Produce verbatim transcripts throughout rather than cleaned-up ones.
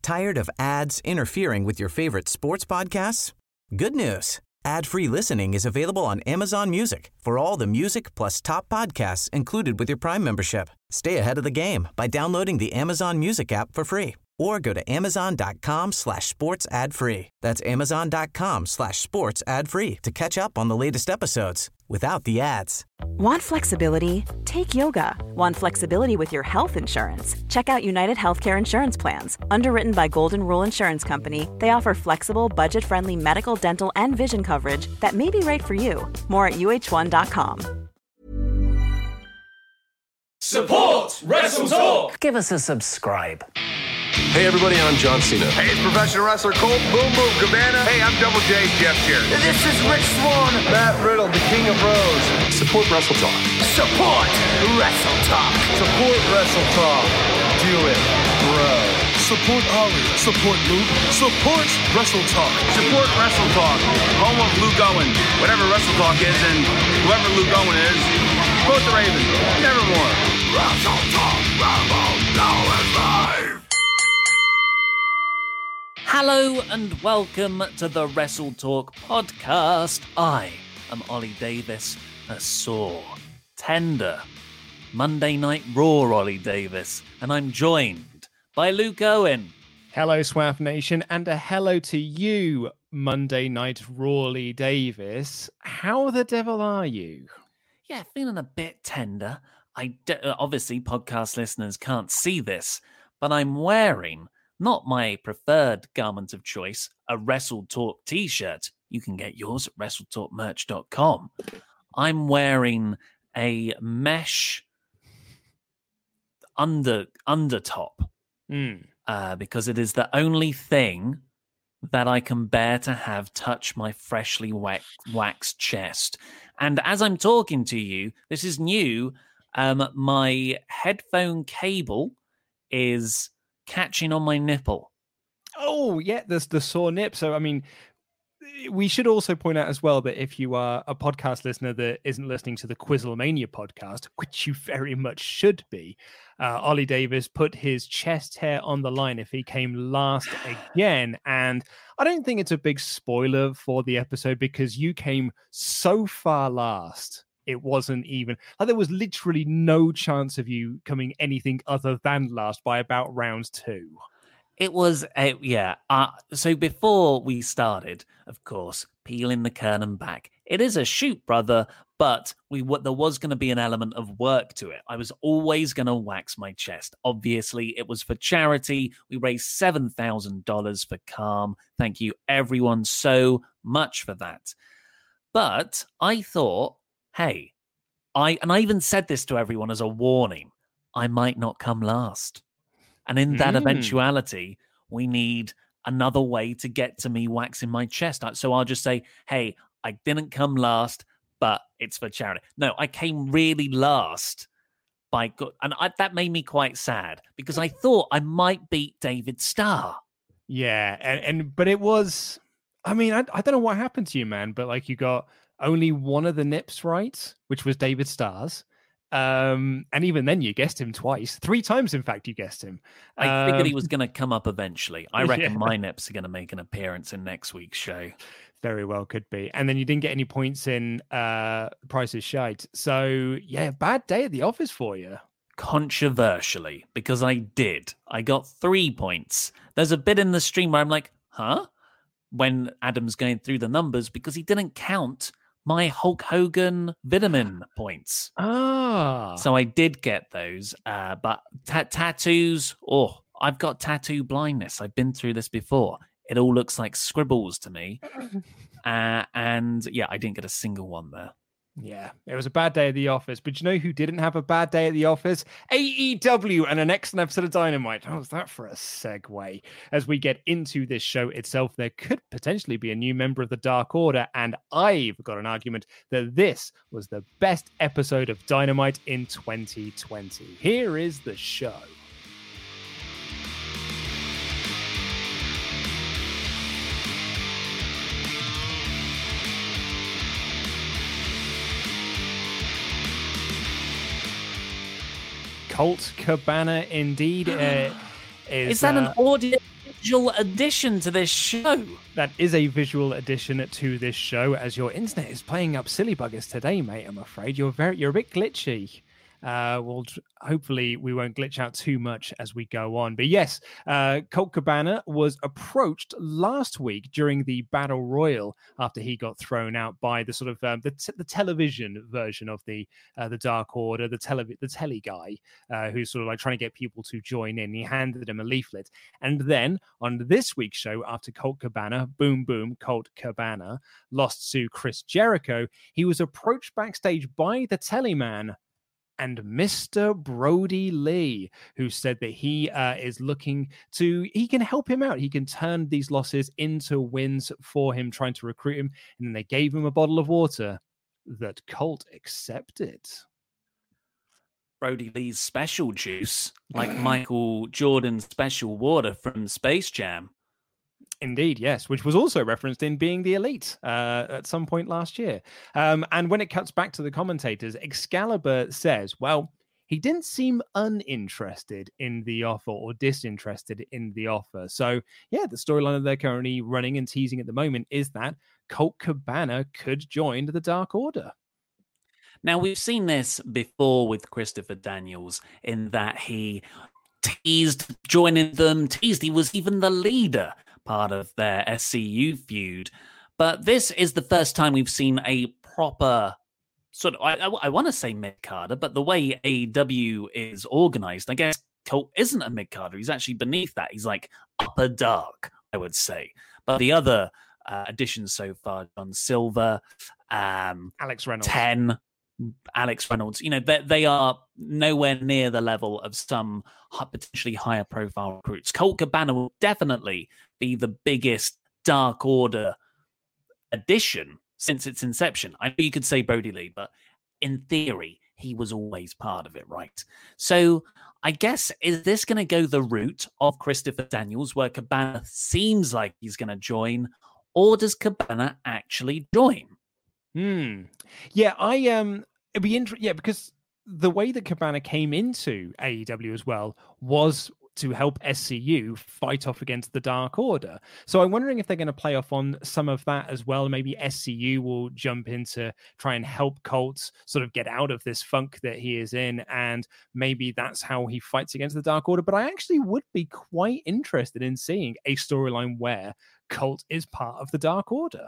Tired of ads interfering with your favorite sports podcasts? Good news. Ad-free listening is available on Amazon Music for all the music plus top podcasts included with your Prime membership. Stay ahead of the game by downloading the Amazon Music app for free or go to amazon.com slash sports ad free. That's amazon.com slash sports ad free to catch up on the latest episodes without the ads. Want flexibility? Take yoga. Want flexibility with your health insurance? Check out United Healthcare Insurance Plans. Underwritten by Golden Rule Insurance Company, they offer flexible, budget-friendly medical, dental, and vision coverage that may be right for you. More at U H one dot com. Support Wrestle Talk! Give us a subscribe. Hey everybody, I'm John Cena. Hey, it's professional wrestler Colt Boom Boom Cabana. Hey, I'm Double J, Jeff Jarrett. This is Rich Swann. Matt Riddle, the King of Rose. Support Wrestle Talk. Support Wrestle Talk. Support Wrestle Talk. Do it, bro. Support Ari. Support Luke. Support Wrestle Talk. Support Wrestle Talk. Home of Luke Owen. Whatever Wrestle Talk is and whoever Luke Owen is, support the Ravens. Nevermore. Wrestle Talk. Rebel. Now is live. Hello and welcome to the Wrestle Talk podcast. I am Ollie Davis, a sore, tender Monday Night Raw Ollie Davis, and I'm joined by Luke Owen. Hello, Swaff Nation, and a hello to you, Monday Night Rawley Davis. How the devil are you? Yeah, feeling a bit tender. I de- obviously, podcast listeners can't see this, but I'm wearing not my preferred garment of choice, a Wrestle Talk t-shirt. You can get yours at wrestle talk merch dot com. I'm wearing a mesh under undertop mm. uh, because it is the only thing that I can bear to have touch my freshly wax- waxed chest. And as I'm talking to you, this is new. Um, my headphone cable is catching on my nipple. Oh, yeah, there's the sore nip. So, I mean, we should also point out as well that if you are a podcast listener that isn't listening to the Quizzlemania podcast, which you very much should be, uh, Ollie Davis put his chest hair on the line if he came last again. And I don't think it's a big spoiler for the episode because you came so far last. It wasn't even like there was literally no chance of you coming anything other than last by about round two. It was, a, yeah. Uh, so before we started, of course, peeling the curtain back, it is a shoot, brother, but we there was going to be an element of work to it. I was always going to wax my chest. Obviously, it was for charity. We raised seven thousand dollars for Calm. Thank you, everyone, so much for that. But I thought, hey, I and I even said this to everyone as a warning, I might not come last. And in that mm. eventuality, we need another way to get to me waxing my chest. So I'll just say, hey, I didn't come last, but it's for charity. No, I came really last by good. And I, that made me quite sad because I thought I might beat David Starr. Yeah. And, and but it was, I mean, I, I don't know what happened to you, man, but like you got only one of the nips right, which was David Starr's. Um, and even then you guessed him twice. Three times, in fact, you guessed him. I um, figured he was going to come up eventually. I reckon yeah. my nips are going to make an appearance in next week's show. Very well could be. And then you didn't get any points in uh, Price is Shite. So, yeah, bad day at the office for you. Controversially, because I did. I got three points. There's a bit in the stream where I'm like, huh? When Adam's going through the numbers, because he didn't count my Hulk Hogan vitamin points. Ah. So I did get those. Uh, but ta- tattoos, oh, I've got tattoo blindness. I've been through this before. It all looks like scribbles to me. Uh, and yeah, I didn't get a single one there. Yeah, it was a bad day at the office. But you know who didn't have a bad day at the office? A E W and an excellent episode of Dynamite. How's that for a segue? As we get into this show itself, there could potentially be a new member of the Dark Order. And I've got an argument that this was the best episode of Dynamite in twenty twenty. Here is the show. Colt Cabana, indeed. Uh, is, is that uh, an audio visual addition to this show. That is a visual addition to this show, as your internet is playing up silly buggers today, mate. I'm afraid you're very you're a bit glitchy. Uh, well, hopefully we won't glitch out too much as we go on. But yes, uh, Colt Cabana was approached last week during the Battle Royal after he got thrown out by the sort of um, the, t- the television version of the uh, the Dark Order, the tele the telly guy uh, who's sort of like trying to get people to join in. He handed him a leaflet, and then on this week's show, after Colt Cabana, boom boom, Colt Cabana lost to Chris Jericho, he was approached backstage by the telly man and Mister Brody Lee, who said that he uh, is looking to, he can help him out. He can turn these losses into wins for him, trying to recruit him. And then they gave him a bottle of water that Colt accepted. Brody Lee's special juice, like Michael Jordan's special water from Space Jam. Indeed, yes, which was also referenced in Being the Elite uh, at some point last year. Um, and when it cuts back to the commentators, Excalibur says, well, he didn't seem uninterested in the offer or disinterested in the offer. So, yeah, the storyline that they're currently running and teasing at the moment is that Colt Cabana could join the Dark Order. Now, we've seen this before with Christopher Daniels in that he teased joining them, teased he was even the leader, part of their S C U feud. But this is the first time we've seen a proper sort of, I, I, I want to say mid-carder, but the way A E W is organized, I guess Colt isn't a mid-carder. He's actually beneath that. He's like upper dark, I would say. But the other uh, additions so far, John Silver, um, Alex Reynolds, ten, Alex Reynolds, you know, they, they are nowhere near the level of some potentially higher profile recruits. Colt Cabana will definitely be the biggest Dark Order addition since its inception. I know you could say Brody Lee, but in theory, he was always part of it, right? So I guess, is this going to go the route of Christopher Daniels, where Cabana seems like he's going to join, or does Cabana actually join? Hmm. Yeah, I um, it'd be interesting. Yeah, because the way that Cabana came into A E W as well was to help S C U fight off against the Dark Order. So I'm wondering if they're going to play off on some of that as well. Maybe S C U will jump in to try and help Colt sort of get out of this funk that he is in, and maybe that's how he fights against the Dark Order. But I actually would be quite interested in seeing a storyline where Colt is part of the Dark Order.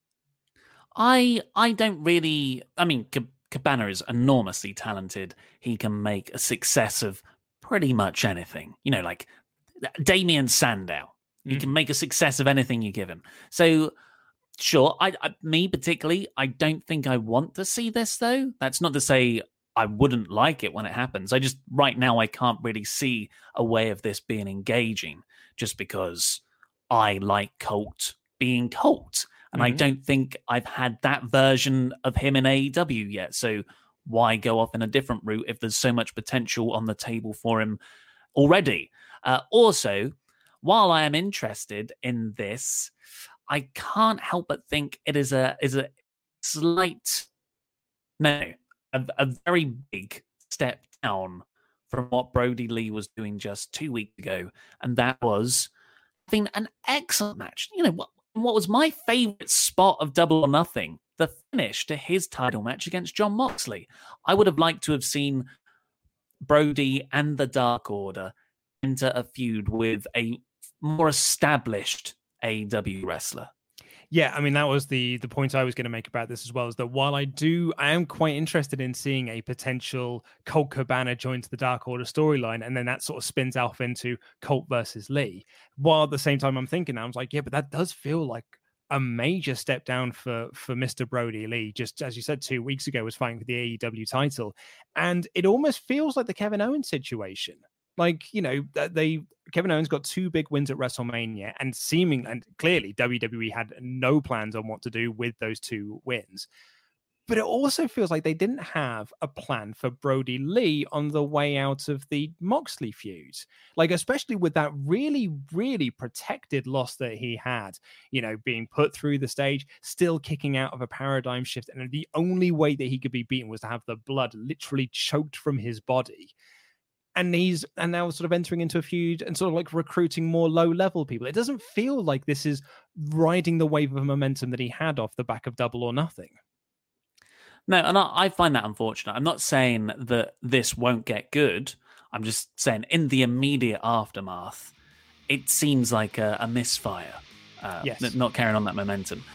I I don't really... I mean, Cabana is enormously talented. He can make a success of pretty much anything. You know, like Damian Sandow. He mm. can make a success of anything you give him. So, sure, I, I me particularly, I don't think I want to see this, though. That's not to say I wouldn't like it when it happens. I just, right now, I can't really see a way of this being engaging, just because I like Colt being Colt. And mm-hmm. I don't think I've had that version of him in A E W yet. So why go off in a different route if there's so much potential on the table for him already? Uh, also, while I am interested in this, I can't help but think it is a is a slight, no, a, a very big step down from what Brody Lee was doing just two weeks ago. And that was having an excellent match. You know, what, what was my favorite spot of Double or Nothing? The finish to his title match against Jon Moxley. I would have liked to have seen Brody and the Dark Order enter a feud with a more established A E W wrestler. Yeah, I mean, that was the the point I was going to make about this as well, is that while I do, I am quite interested in seeing a potential Colt Cabana join to the Dark Order storyline, and then that sort of spins off into Colt versus Lee. While at the same time I'm thinking, I was like, yeah, but that does feel like a major step down for, for Mister Brody Lee. Just as you said, two weeks ago was fighting for the A E W title. And it almost feels like the Kevin Owens situation. Like, you know, they Kevin Owens got two big wins at WrestleMania, and seeming and clearly W W E had no plans on what to do with those two wins. But it also feels like they didn't have a plan for Brody Lee on the way out of the Moxley feud. Like, especially with that really, really protected loss that he had, you know, being put through the stage, still kicking out of a paradigm shift. And the only way that he could be beaten was to have the blood literally choked from his body. and he's and now sort of entering into a feud and sort of like recruiting more low level people. It doesn't feel like this is riding the wave of momentum that he had off the back of Double or Nothing. No, and I, I find that unfortunate. I'm not saying that this won't get good. I'm just saying in the immediate aftermath, it seems like a, a misfire. Uh, yes. Not carrying on that momentum.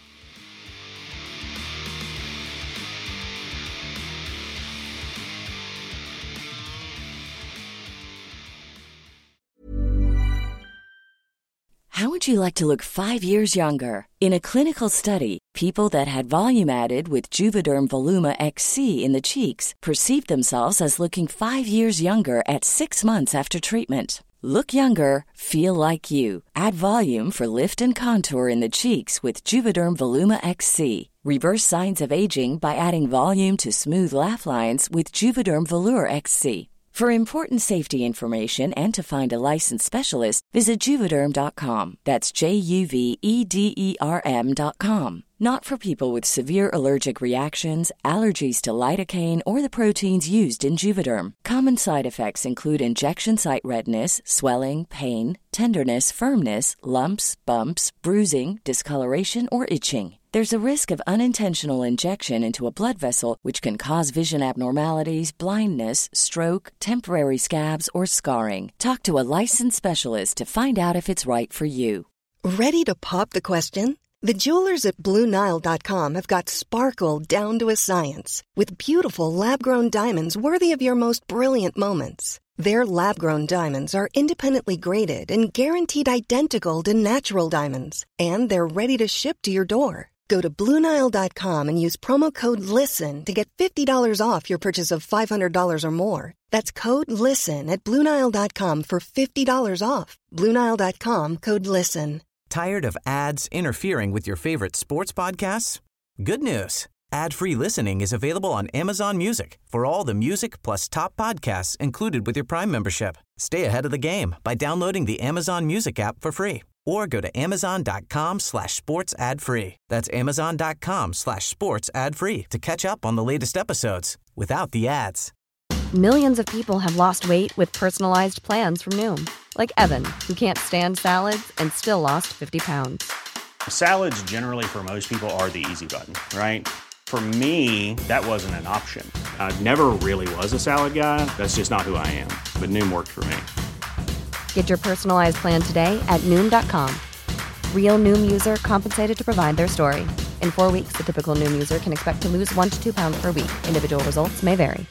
How would you like to look five years younger? In a clinical study, people that had volume added with Juvederm Voluma X C in the cheeks perceived themselves as looking five years younger at six months after treatment. Look younger, feel like you. Add volume for lift and contour in the cheeks with Juvederm Voluma X C. Reverse signs of aging by adding volume to smooth laugh lines with Juvederm Volure X C. For important safety information and to find a licensed specialist, visit Juvederm dot com. That's J U V E D E R M dot com. Not for people with severe allergic reactions, allergies to lidocaine, or the proteins used in Juvederm. Common side effects include injection site redness, swelling, pain, tenderness, firmness, lumps, bumps, bruising, discoloration, or itching. There's a risk of unintentional injection into a blood vessel, which can cause vision abnormalities, blindness, stroke, temporary scabs, or scarring. Talk to a licensed specialist to find out if it's right for you. Ready to pop the question? The jewelers at Blue Nile dot com have got sparkle down to a science with beautiful lab-grown diamonds worthy of your most brilliant moments. Their lab-grown diamonds are independently graded and guaranteed identical to natural diamonds, and they're ready to ship to your door. Go to Blue Nile dot com and use promo code LISTEN to get fifty dollars off your purchase of five hundred dollars or more. That's code LISTEN at Blue Nile dot com for fifty dollars off. Blue Nile dot com, code LISTEN. Tired of ads interfering with your favorite sports podcasts? Good news. Ad-free listening is available on Amazon Music for all the music plus top podcasts included with your Prime membership. Stay ahead of the game by downloading the Amazon Music app for free or go to amazon.com slash sports ad free. That's amazon.com slash sports ad free to catch up on the latest episodes without the ads. Millions of people have lost weight with personalized plans from Noom. Like Evan, who can't stand salads and still lost fifty pounds. Salads generally for most people are the easy button, right? For me, that wasn't an option. I never really was a salad guy. That's just not who I am. But Noom worked for me. Get your personalized plan today at Noom dot com. Real Noom user compensated to provide their story. In four weeks, the typical Noom user can expect to lose one to two pounds per week. Individual results may vary.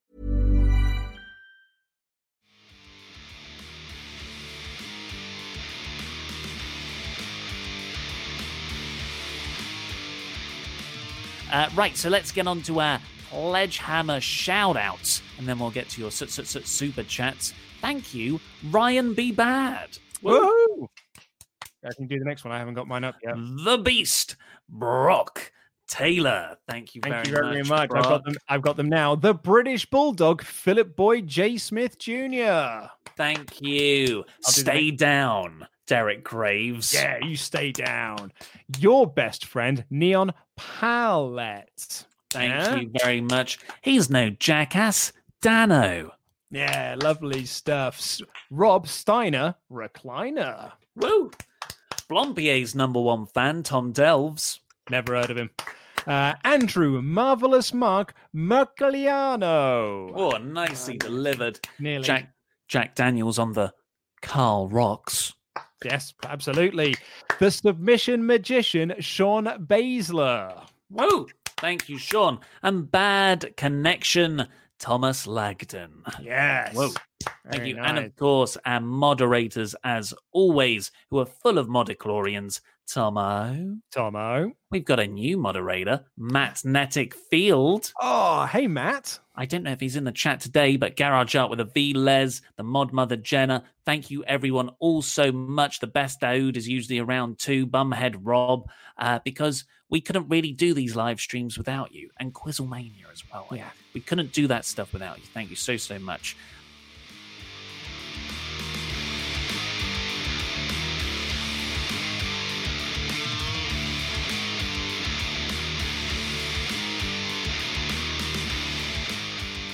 Uh, right, so let's get on to our Sledgehammer shout-outs, and then we'll get to your su- su- su- super chats. Thank you, Ryan B. Bad. Woo! I can do the next one. I haven't got mine up yet. The Beast, Brock Taylor. Thank you Thank very you very much, much. I've got them. I've got them now. The British Bulldog, Philip Boyd J. Smith Junior Thank you. Stay down, Derek Graves. Yeah, you stay down. Your best friend, Neon Palette. Thank yeah? you very much. He's no jackass, Dano. Yeah, lovely stuff. Rob Steiner, Recliner. Woo! Blompier's number one fan, Tom Delves. Never heard of him. Uh, Andrew, Marvelous Mark, Mercoliano. Oh, nicely uh, delivered. Nearly. Jack, Jack Daniels on the Carl Rocks. Yes, absolutely. The Submission Magician, Sean Baszler. Woo! Thank you, Sean. And Bad Connection, Thomas Lagden. Yes. Whoa. Thank Very you. nice. And of course, our moderators, as always, who are full of modichlorians. Tomo. Tomo. We've got a new moderator, Matt Nettic Field. Oh, hey, Matt. I don't know if he's in the chat today, but Garage Art with a V, Les, the mod mother, Jenna. Thank you, everyone, all so much. The best Daoud is usually around too. Bumhead Rob, uh, because we couldn't really do these live streams without you. And Quizzlemania as well. Yeah. We couldn't do that stuff without you. Thank you so, so much.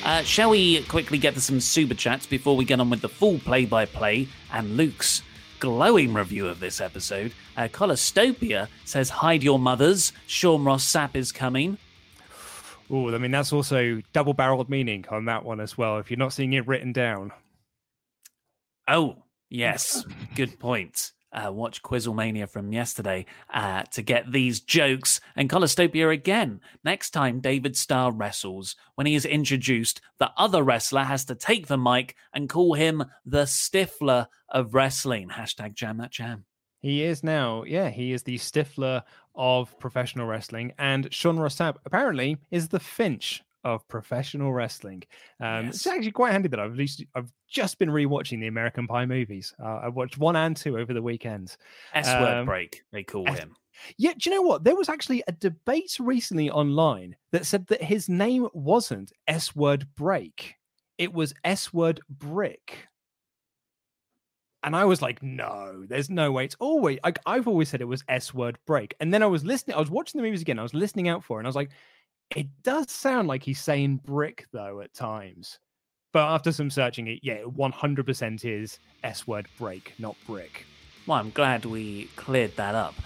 Uh, shall we quickly get to some super chats before we get on with the full play-by-play and Luke's glowing review of this episode? Uh, Colostopia says, hide your mothers. Sean Ross Sapp is coming. Oh, I mean, that's also double-barreled meaning on that one as well, if you're not seeing it written down. Oh, yes. Good point. Uh, watch Quizzlemania from yesterday uh, to get these jokes. And Colostopia again. Next time David Starr wrestles, when he is introduced, the other wrestler has to take the mic and call him the Stifler of wrestling. Hashtag jam that jam. He is now, yeah, he is the Stifler of professional wrestling. And Sean Ross Sapp apparently is the Finch of professional wrestling. Um, yes. It's actually quite handy that I've at least I've just been rewatching the American Pie movies. Uh, I watched one and two over the weekend. S-word um, break, they call S- him. Yeah, do you know what? There was actually a debate recently online that said that his name wasn't S-word break. It was S-word brick. And I was like, no, there's no way. It's always, like, I've always said it was S-word break. And then I was listening, I was watching the movies again. I was listening out for it, and I was like, it does sound like he's saying brick, though, at times. But after some searching, it yeah, one hundred percent is S-word break, not brick. Well, I'm glad we cleared that up.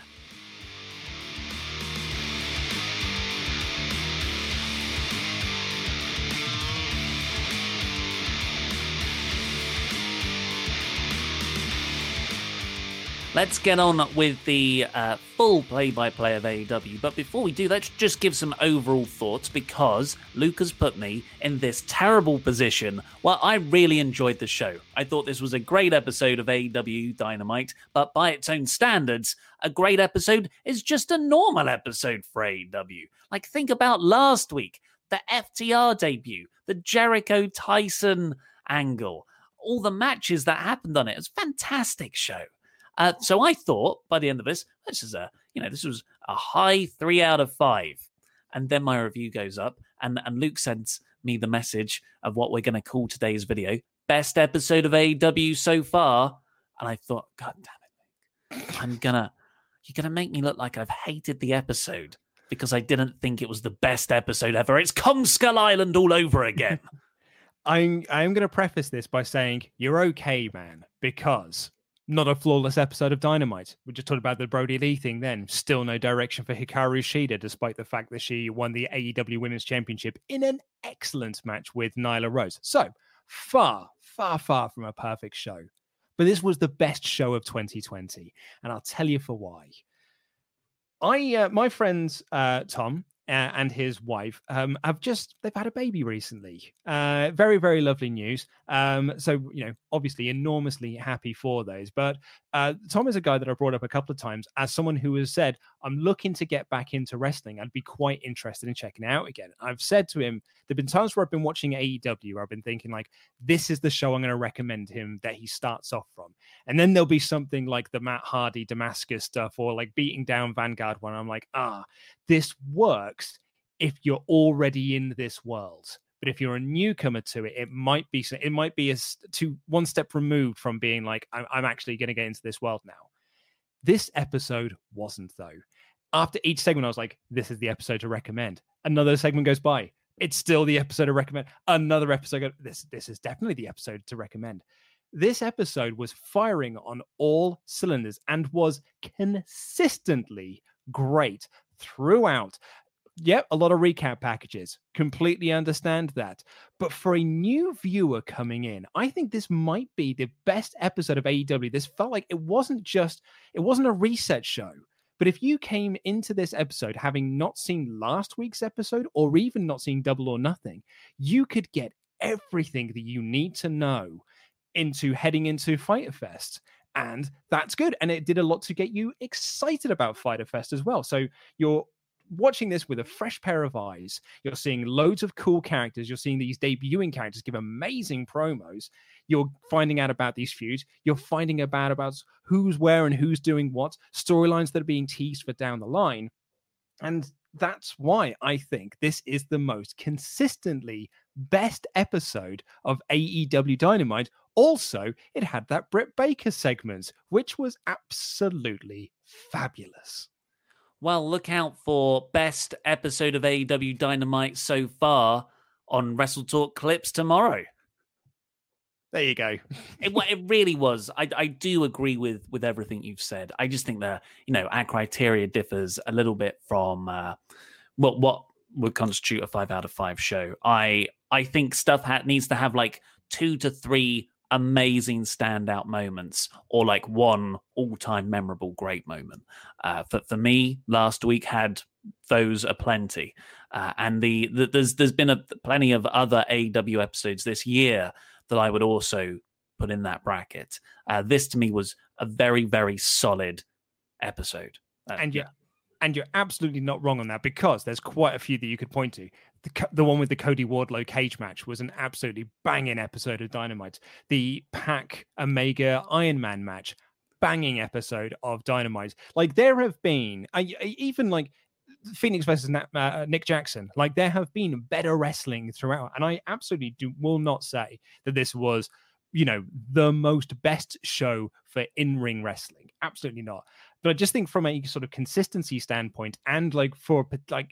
Let's get on with the uh, full play-by-play of A E W. But before we do, let's just give some overall thoughts, because Luke has put me in this terrible position. Well, I really enjoyed the show. I thought this was a great episode of A E W Dynamite, but by its own standards, a great episode is just a normal episode for A E W. Like, think about last week, the F T R debut, the Jericho-Tyson angle, all the matches that happened on it. It was a fantastic show. Uh, so I thought by the end of this, this is a, you know, this was a high three out of five. And then my review goes up, and, and Luke sends me the message of what we're going to call today's video, best episode of A E W so far. And I thought, God damn it, Luke, I'm gonna, you're gonna make me look like I've hated the episode because I didn't think it was the best episode ever. It's Kong Skull Island all over again. I'm I'm going to preface this by saying you're okay, man, because not a flawless episode of Dynamite. We just talked about the Brody Lee thing then. Still no direction for Hikaru Shida, despite the fact that she won the A E W Women's Championship in an excellent match with Nyla Rose. So, far, far, far from a perfect show. But this was the best show of twenty twenty. And I'll tell you for why. I, uh, my friends, uh, Tom, Uh, and his wife um, have just, they've had a baby recently. Uh, very, very lovely news. Um, so, you know, obviously enormously happy for those. But uh, Tom is a guy that I brought up a couple of times as someone who has said, I'm looking to get back into wrestling. I'd be quite interested in checking it out again. I've said to him, there've been times where I've been watching A E W, where I've been thinking like, this is the show I'm going to recommend him that he starts off from. And then there'll be something like the Matt Hardy Damascus stuff, or like beating down Vanguard one. I'm like, ah, this works if you're already in this world. But if you're a newcomer to it, it might be it might be a two one step removed from being like, I'm, I'm actually going to get into this world now. This episode wasn't, though. After each segment, I was like, this is the episode to recommend. Another segment goes by. It's still the episode to recommend. Another episode goes, this this is definitely the episode to recommend. This episode was firing on all cylinders and was consistently great throughout. Yep, a lot of recap packages. Completely understand that. But for a new viewer coming in, I think this might be the best episode of A E W. This felt like it wasn't just, it wasn't a reset show. But if you came into this episode having not seen last week's episode, or even not seen Double or Nothing, you could get everything that you need to know into heading into Fyter Fest. And that's good. And it did a lot to get you excited about Fyter Fest as well. So you're watching this with a fresh pair of eyes. You're seeing loads of cool characters. You're seeing these debuting characters give amazing promos. You're finding out about these feuds. You're finding about, about who's where and who's doing what, storylines that are being teased for down the line. And that's why I think this is the most consistently best episode of A E W Dynamite. Also, it had that Britt Baker segment, which was absolutely fabulous. Well, look out for best episode of A E W Dynamite so far on Wrestle Talk Clips tomorrow. There you go. it, it really was. I, I do agree with with everything you've said. I just think that, you know, our criteria differs a little bit from uh, what what would constitute a five out of five show. I I think stuff ha- needs to have like two to three amazing standout moments, or like one all-time memorable great moment. Uh, for for me, last week had those aplenty, uh, and the, the there's there's been a plenty of other A E W episodes this year that I would also put in that bracket. Uh, this to me was a very, very solid episode. Uh, and you're, and you're absolutely not wrong on that, because there's quite a few that you could point to. The, the one with the Cody Wardlow cage match was an absolutely banging episode of Dynamite. The Pac Omega Iron Man match, banging episode of Dynamite. Like, there have been, I, I, even like Phoenix versus Nat, uh, Nick Jackson, like, there have been better wrestling throughout, and I absolutely do will not say that this was, you know, the most best show for in-ring wrestling. Absolutely not. But I just think from a sort of consistency standpoint, and like for like,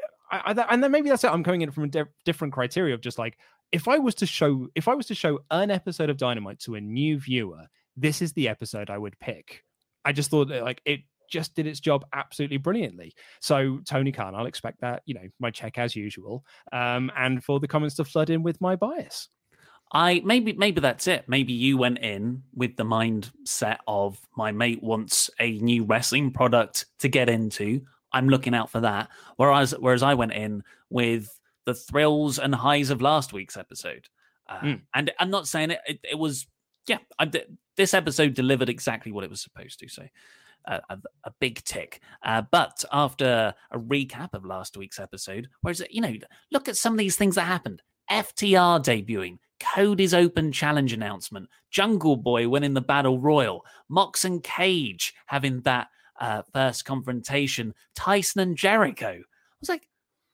I, I, and then maybe that's it. I'm coming in from a di- different criteria of just like, if I was to show, if I was to show an episode of Dynamite to a new viewer, this is the episode I would pick. I just thought that like it just did its job absolutely brilliantly. So Tony Khan, I'll expect that, you know, my check as usual, um, and for the comments to flood in with my bias. I maybe maybe that's it. Maybe you went in with the mindset of, my mate wants a new wrestling product to get into, I'm looking out for that. Whereas whereas I went in with the thrills and highs of last week's episode. Uh, mm. And I'm not saying it, it, it was, yeah, I, this episode delivered exactly what it was supposed to. So uh, a, a big tick. Uh, but after a recap of last week's episode, whereas, you know, look at some of these things that happened. F T R debuting, Cody's Open Challenge announcement, Jungle Boy winning the Battle Royal, Mox and Cage having that uh, first confrontation, Tyson and Jericho. I was like,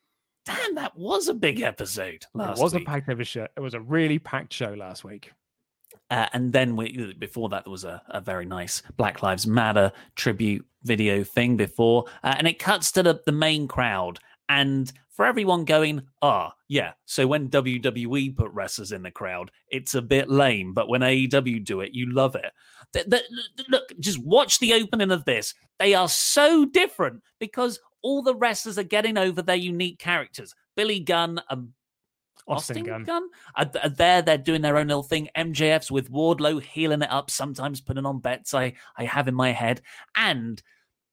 damn, that was a big episode last week. It was week. a packed episode. It was a really packed show last week. Uh, and then we, before that, there was a, a very nice Black Lives Matter tribute video thing before. Uh, and it cuts to the, the main crowd. And for everyone going, ah, oh, yeah, so when W W E put wrestlers in the crowd, it's a bit lame. But when A E W do it, you love it. The, the, the, look, just watch the opening of this. They are so different because all the wrestlers are getting over their unique characters. Billy Gunn and Austin, Austin Gunn, Gunn are, are there. They're doing their own little thing. M J F's with Wardlow, healing it up, sometimes putting on bets I, I have in my head. And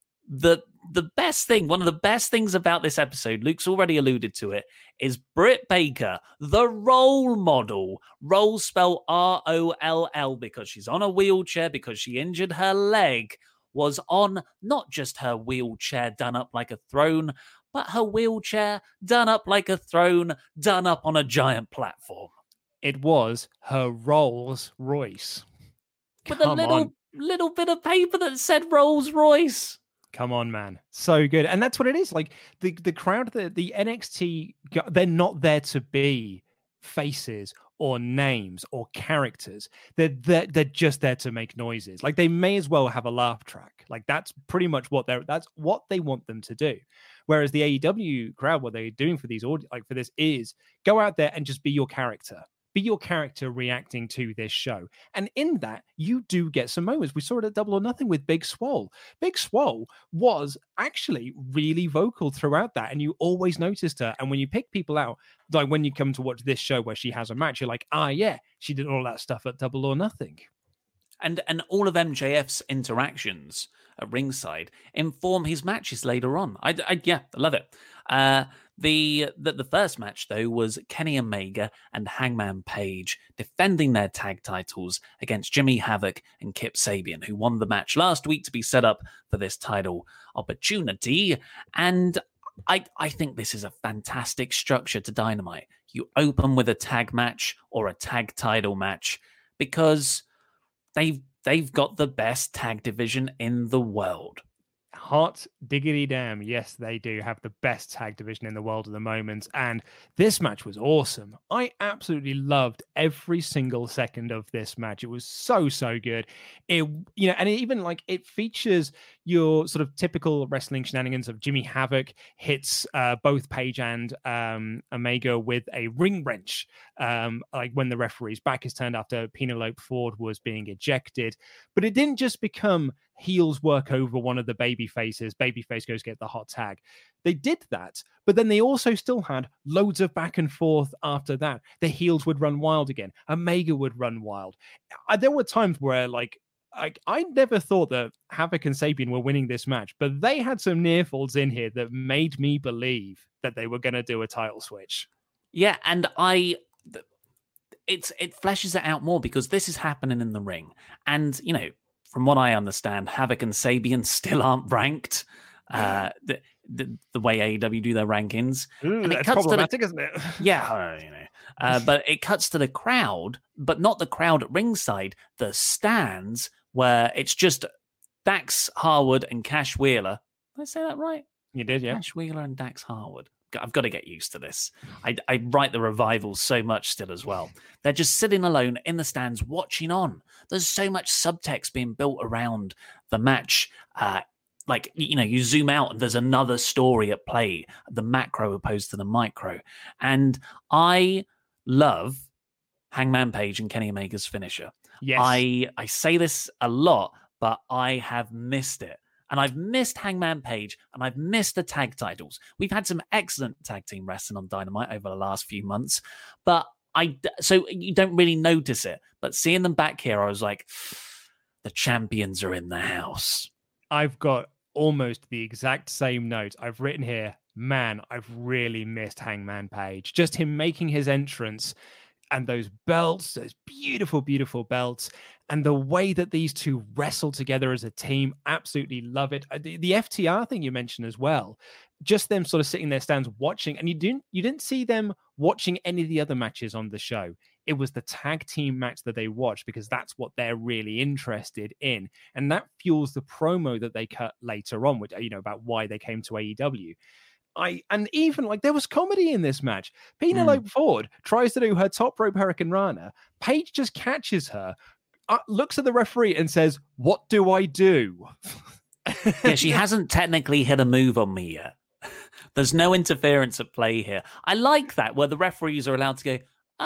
the the best thing, one of the best things about this episode, Luke's already alluded to it, is Britt Baker, the role model. Roll spell R O L L, because she's on a wheelchair, because she injured her leg, was on not just her wheelchair done up like a throne, but her wheelchair done up like a throne, done up on a giant platform. It was her Rolls Royce. With Come a little on. little bit of paper that said Rolls Royce. Come on, man. So good. And that's what it is. Like the, the crowd, the, the N X T, they're not there to be faces or names or characters. They're, they're, they're just there to make noises. Like they may as well have a laugh track. Like that's pretty much what they're, that's what they want them to do. Whereas the A E W crowd, what they're doing for these, like for this is go out there and just be your character. Be your character reacting to this show. And in that, you do get some moments. We saw it at Double or Nothing with Big Swole. Big Swole was actually really vocal throughout that. And you always noticed her. And when you pick people out, like when you come to watch this show where she has a match, you're like, ah, yeah, she did all that stuff at Double or Nothing. And and all of M J F's interactions at ringside inform his matches later on. I, I yeah, I love it. Uh, the, the the first match though was Kenny Omega and Hangman Page defending their tag titles against Jimmy Havoc and Kip Sabian, who won the match last week to be set up for this title opportunity. And I I think this is a fantastic structure to Dynamite. You open with a tag match or a tag title match because They've they've got the best tag division in the world. Hot diggity damn. Yes, they do have the best tag division in the world at the moment. And this match was awesome. I absolutely loved every single second of this match. It was so, so good. It, you know, and it even like it features your sort of typical wrestling shenanigans of Jimmy Havoc hits uh, both Page and um, Omega with a ring wrench. Um, like when the referee's back is turned after Penelope Ford was being ejected. But it didn't just become heels work over one of the baby faces. Babyface goes get the hot tag. They did that, but then they also still had loads of back and forth after that. The heels would run wild again. Omega would run wild. I, there were times where like I, I never thought that Havoc and Sabian were winning this match, but they had some near falls in here that made me believe that they were going to do a title switch. Yeah, and I it's it fleshes it out more because this is happening in the ring. And, you know, from what I understand, Havoc and Sabian still aren't ranked uh, the, the the way A E W do their rankings. Ooh, and it that's cuts problematic, to the, isn't it? Yeah, uh, you know, uh, but it cuts to the crowd, but not the crowd at ringside. The stands where it's just Dax Harwood and Cash Wheeler. Did I say that right? You did, yeah. Cash Wheeler and Dax Harwood. I've got to get used to this. I, I write the revivals so much still as well. They're just sitting alone in the stands watching on. There's so much subtext being built around the match. Uh, like, you know, you zoom out and there's another story at play, the macro opposed to the micro. And I love Hangman Page and Kenny Omega's finisher. Yes. I, I say this a lot, but I have missed it. And I've missed Hangman Page, and I've missed the tag titles. We've had some excellent tag team wrestling on Dynamite over the last few months, but I so you don't really notice it. But seeing them back here, I was like, the champions are in the house. I've got almost the exact same note. I've written here, man, I've really missed Hangman Page. Just him making his entrance and those belts, those beautiful, beautiful belts. And the way that these two wrestle together as a team, absolutely love it. The, the F T R thing you mentioned as well, just them sort of sitting there stands watching, and you didn't you didn't see them watching any of the other matches on the show. It was the tag team match that they watched because that's what they're really interested in, and that fuels the promo that they cut later on, with you know about why they came to A E W. I and even like there was comedy in this match. Penelope mm. Ford tries to do her top rope Hurricane Rana. Paige just catches her. Uh, looks at the referee and says, "What do I do?" Yeah, she hasn't technically hit a move on me yet. There's no interference at play here. I like that, where the referees are allowed to go,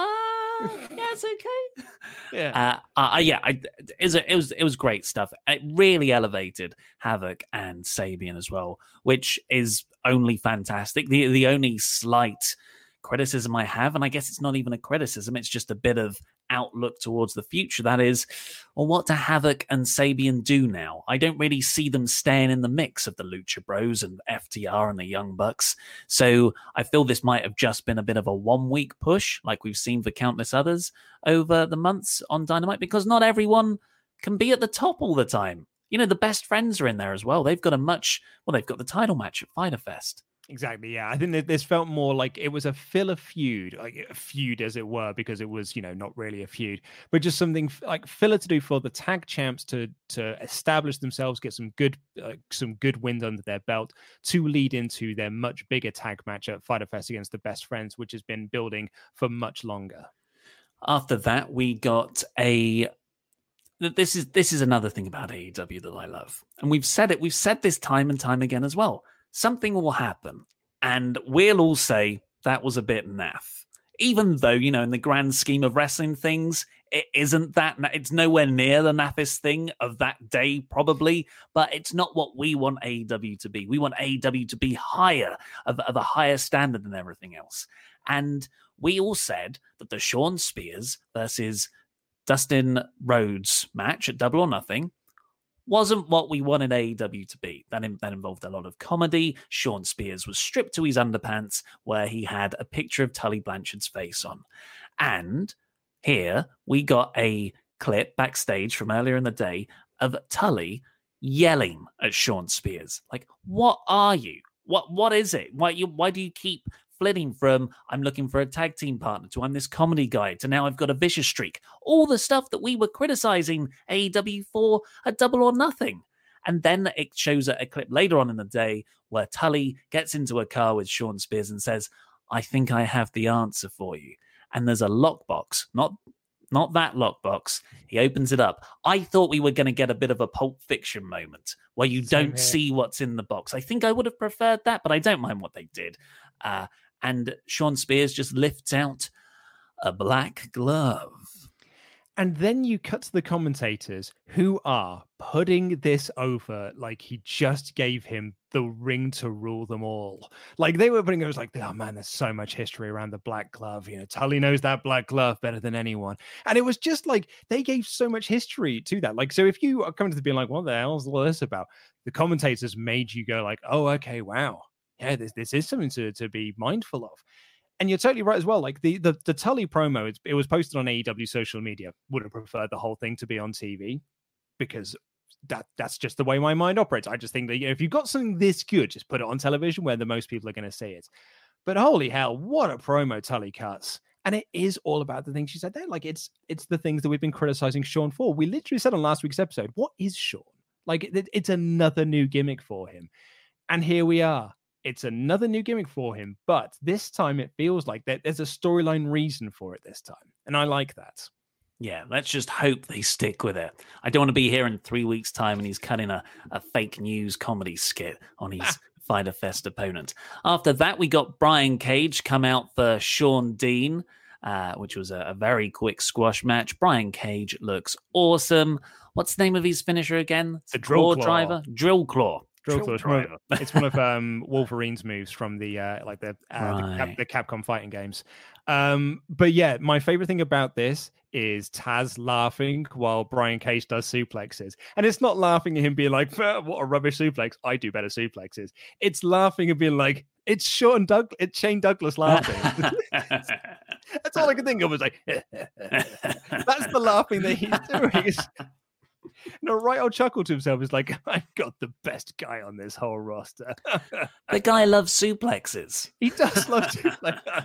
ah, yeah, it's okay. Yeah, uh, uh, yeah, I, it, was, it was it was great stuff. It really elevated Havoc and Sabian as well, which is only fantastic. The the only slight criticism I have, and I guess it's not even a criticism, it's just a bit of outlook towards the future. That is, well, what do Havoc and Sabian do now? I don't really see them staying in the mix of the Lucha Bros and F T R and the Young Bucks. So I feel this might have just been a bit of a one-week push, like we've seen for countless others over the months on Dynamite, because not everyone can be at the top all the time. You know, the best friends are in there as well. They've got a much, well, they've got the title match at Fyter Fest. Exactly, yeah. I think that this felt more like it was a filler feud, like a feud as it were, because it was, you know, not really a feud, but just something like filler to do for the tag champs to to establish themselves, get some good uh, some good wind under their belt to lead into their much bigger tag match at Fyter Fest against the Best Friends, which has been building for much longer. After that, we got a. This is this is another thing about A E W that I love, and we've said it. We've said this time and time again as well. Something will happen, and we'll all say that was a bit naff. Even though, you know, in the grand scheme of wrestling things, it isn't that, it's nowhere near the naffest thing of that day, probably, but it's not what we want A E W to be. We want A E W to be higher, of, of a higher standard than everything else. And we all said that the Shawn Spears versus Dustin Rhodes match at Double or Nothing wasn't what we wanted A E W to be. That, in, that involved a lot of comedy. Shawn Spears was stripped to his underpants where he had a picture of Tully Blanchard's face on. And here we got a clip backstage from earlier in the day of Tully yelling at Shawn Spears. Like, what are you? What What is it? Why, you, why do you keep flitting from I'm looking for a tag team partner to I'm this comedy guy to now I've got a vicious streak? All the stuff that we were criticizing A E W for at Double or Nothing. And then it shows a, a clip later on in the day where Tully gets into a car with Shawn Spears and says, I think I have the answer for you. And there's a lockbox, not not that lockbox. He opens it up. I thought we were going to get a bit of a Pulp Fiction moment where you Same don't here. see what's in the box. I think I would have preferred that, but I don't mind what they did. Uh, and Shawn Spears just lifts out a black glove. And then you cut to the commentators who are putting this over like he just gave him the ring to rule them all. Like they were putting it was like, oh man, there's so much history around the black glove. You know, Tully knows that black glove better than anyone. And it was just like they gave so much history to that. Like, so if you are coming to the being like, what the hell is all this about? The commentators made you go like, oh, okay, wow. Yeah, this, this is something to, to be mindful of. And you're totally right as well. Like the the, the Tully promo, it, it was posted on A E W social media. Would have preferred the whole thing to be on T V because that that's just the way my mind operates. I just think that, you know, if you've got something this good, just put it on television where the most people are going to see it. But holy hell, what a promo Tully cuts. And it is all about the things she said there. Like it's it's the things that we've been criticizing Shawn for. We literally said on last week's episode, what is Shawn? Like it, it's another new gimmick for him. And here we are. It's another new gimmick for him, but this time it feels like that there's a storyline reason for it this time. And I like that. Yeah, let's just hope they stick with it. I don't want to be here in three weeks' time and he's cutting a, a fake news comedy skit on his Fighter Fest opponent. After that, we got Brian Cage come out for Shawn Dean, uh, which was a, a very quick squash match. Brian Cage looks awesome. What's the name of his finisher again? The drill claw. driver? Drill claw. Drill claw. It's one, of, it's one of um, Wolverine's moves from the uh, like the uh, right. the, Cap, the Capcom fighting games. Um, but yeah, my favorite thing about this is Taz laughing while Brian Cage does suplexes, and it's not laughing at him being like, "What a rubbish suplex! I do better suplexes." It's laughing and being like, "It's Sean Doug, it's Shane Douglas laughing." That's all I could think of was like, that's the laughing that he's doing. It's, no, right old chuckle to himself is like, I've got the best guy on this whole roster. The guy loves suplexes. He does love suplexes.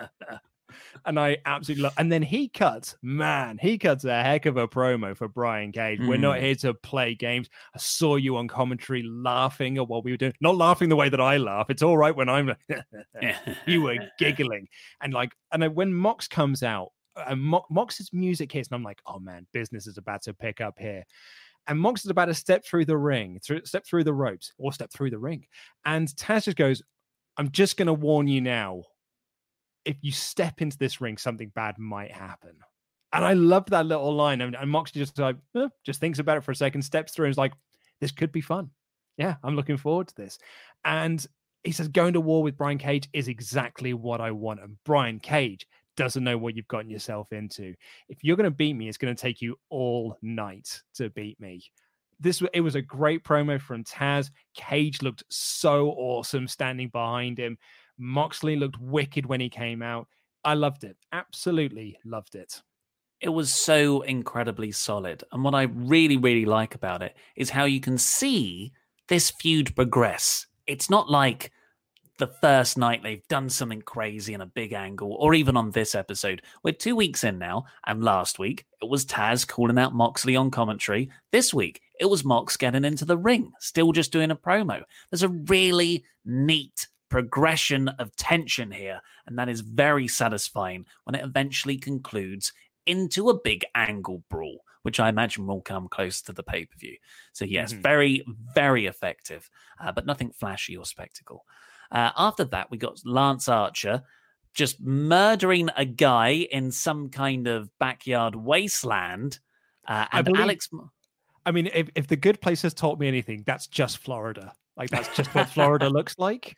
And I absolutely love. And then he cuts, man, he cuts a heck of a promo for Brian Cage. Mm. We're not here to play games. I saw you on commentary laughing at what we were doing. Not laughing the way that I laugh. It's all right when I'm. You were giggling, and like, and then when Mox comes out. And Mo- Mox's music hits, and I'm like, oh man, business is about to pick up here. And Mox is about to step through the ring, through, step through the ropes, or step through the ring. And Taz just goes, I'm just going to warn you now. If you step into this ring, something bad might happen. And I love that little line. And, and Mox just like, eh, just thinks about it for a second, steps through, and is like, this could be fun. Yeah, I'm looking forward to this. And he says, going to war with Brian Cage is exactly what I want. And Brian Cage doesn't know what you've gotten yourself into. If you're going to beat me, it's going to take you all night to beat me. This it was a great promo from Taz. Cage looked so awesome standing behind him. Moxley looked wicked when he came out. I loved it. Absolutely loved it. It was so incredibly solid. And what I really, really like about it is how you can see this feud progress. It's not like the first night they've done something crazy in a big angle, or even on this episode. We're two weeks in now, and last week it was Taz calling out Moxley on commentary. This week it was Mox getting into the ring, still just doing a promo. There's a really neat progression of tension here, and that is very satisfying when it eventually concludes into a big angle brawl, which I imagine will come close to the pay-per-view. So yes, mm-hmm. very, very effective, uh, but nothing flashy or spectacle. Uh, after that, we got Lance Archer just murdering a guy in some kind of backyard wasteland. Uh, and I believe, Alex... I mean, if, if the Good Place has taught me anything, that's just Florida. Like, that's just what Florida looks like.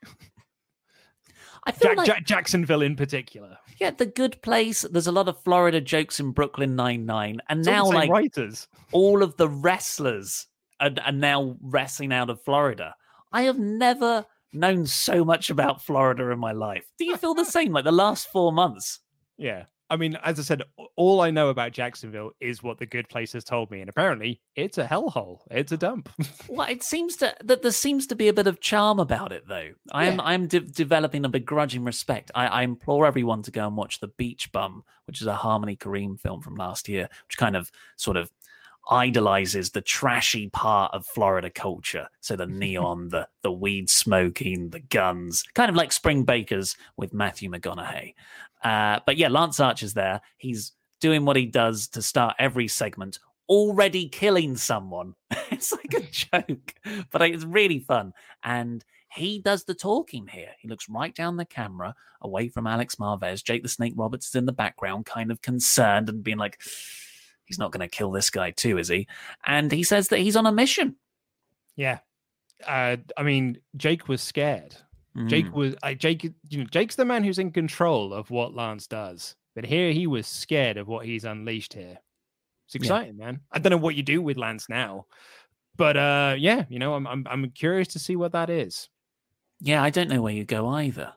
I feel Jack, like... Jack, Jacksonville in particular. Yeah, the Good Place. There's a lot of Florida jokes in Brooklyn Nine-Nine. And it's now, like, writers. all of the wrestlers are, are now wrestling out of Florida. I have never... known so much about Florida in my life. Do you feel the same like the last four months? Yeah. I mean, as I said, all I know about Jacksonville is what the Good Place has told me. And apparently it's a hellhole. It's a dump. Well, it seems to that there seems to be a bit of charm about it, though. I am yeah. I'm de- developing a begrudging respect. I, I implore everyone to go and watch The Beach Bum, which is a Harmony Korine film from last year, which kind of sort of idolizes the trashy part of Florida culture. So the neon, the the weed smoking, the guns, kind of like Spring Bakers with Matthew McConaughey. Uh, but yeah, Lance Archer's there. He's doing what he does to start every segment, already killing someone. It's like a joke, but it's really fun. And he does the talking here. He looks right down the camera, away from Alex Marvez. Jake the Snake Roberts is in the background, kind of concerned and being like, he's not going to kill this guy too, is he? And he says that he's on a mission. Yeah. Uh, I mean, Jake was scared. Mm. Jake was, uh, Jake, you know, Jake's the man who's in control of what Lance does. But here he was scared of what he's unleashed here. It's exciting, yeah. man. I don't know what you do with Lance now, but uh, yeah, you know, I'm I'm I'm curious to see what that is. Yeah, I don't know where you go either.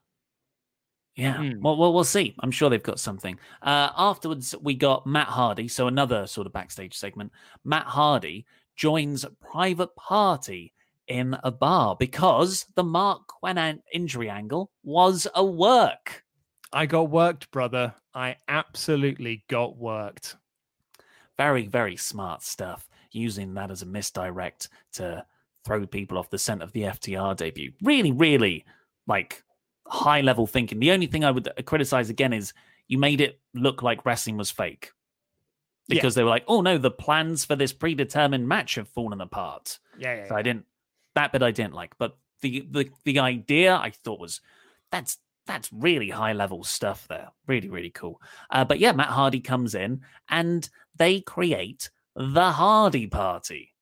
Yeah, mm. well, well, we'll see. I'm sure they've got something. Uh, afterwards, we got Matt Hardy, so another sort of backstage segment. Matt Hardy joins Private Party in a bar because the Mark Quinn injury angle was a work. I got worked, brother. I absolutely got worked. Very, very smart stuff. Using that as a misdirect to throw people off the scent of the F T R debut. Really, really, like, high-level thinking. The only thing I would criticize again is you made it look like wrestling was fake. Because yeah. they were like, oh, no, the plans for this predetermined match have fallen apart. Yeah, yeah. So yeah. I didn't... That bit I didn't like. But the, the, the idea I thought was... That's... That's really high-level stuff there. Really, really cool. Uh, but yeah, Matt Hardy comes in and they create the Hardy Party.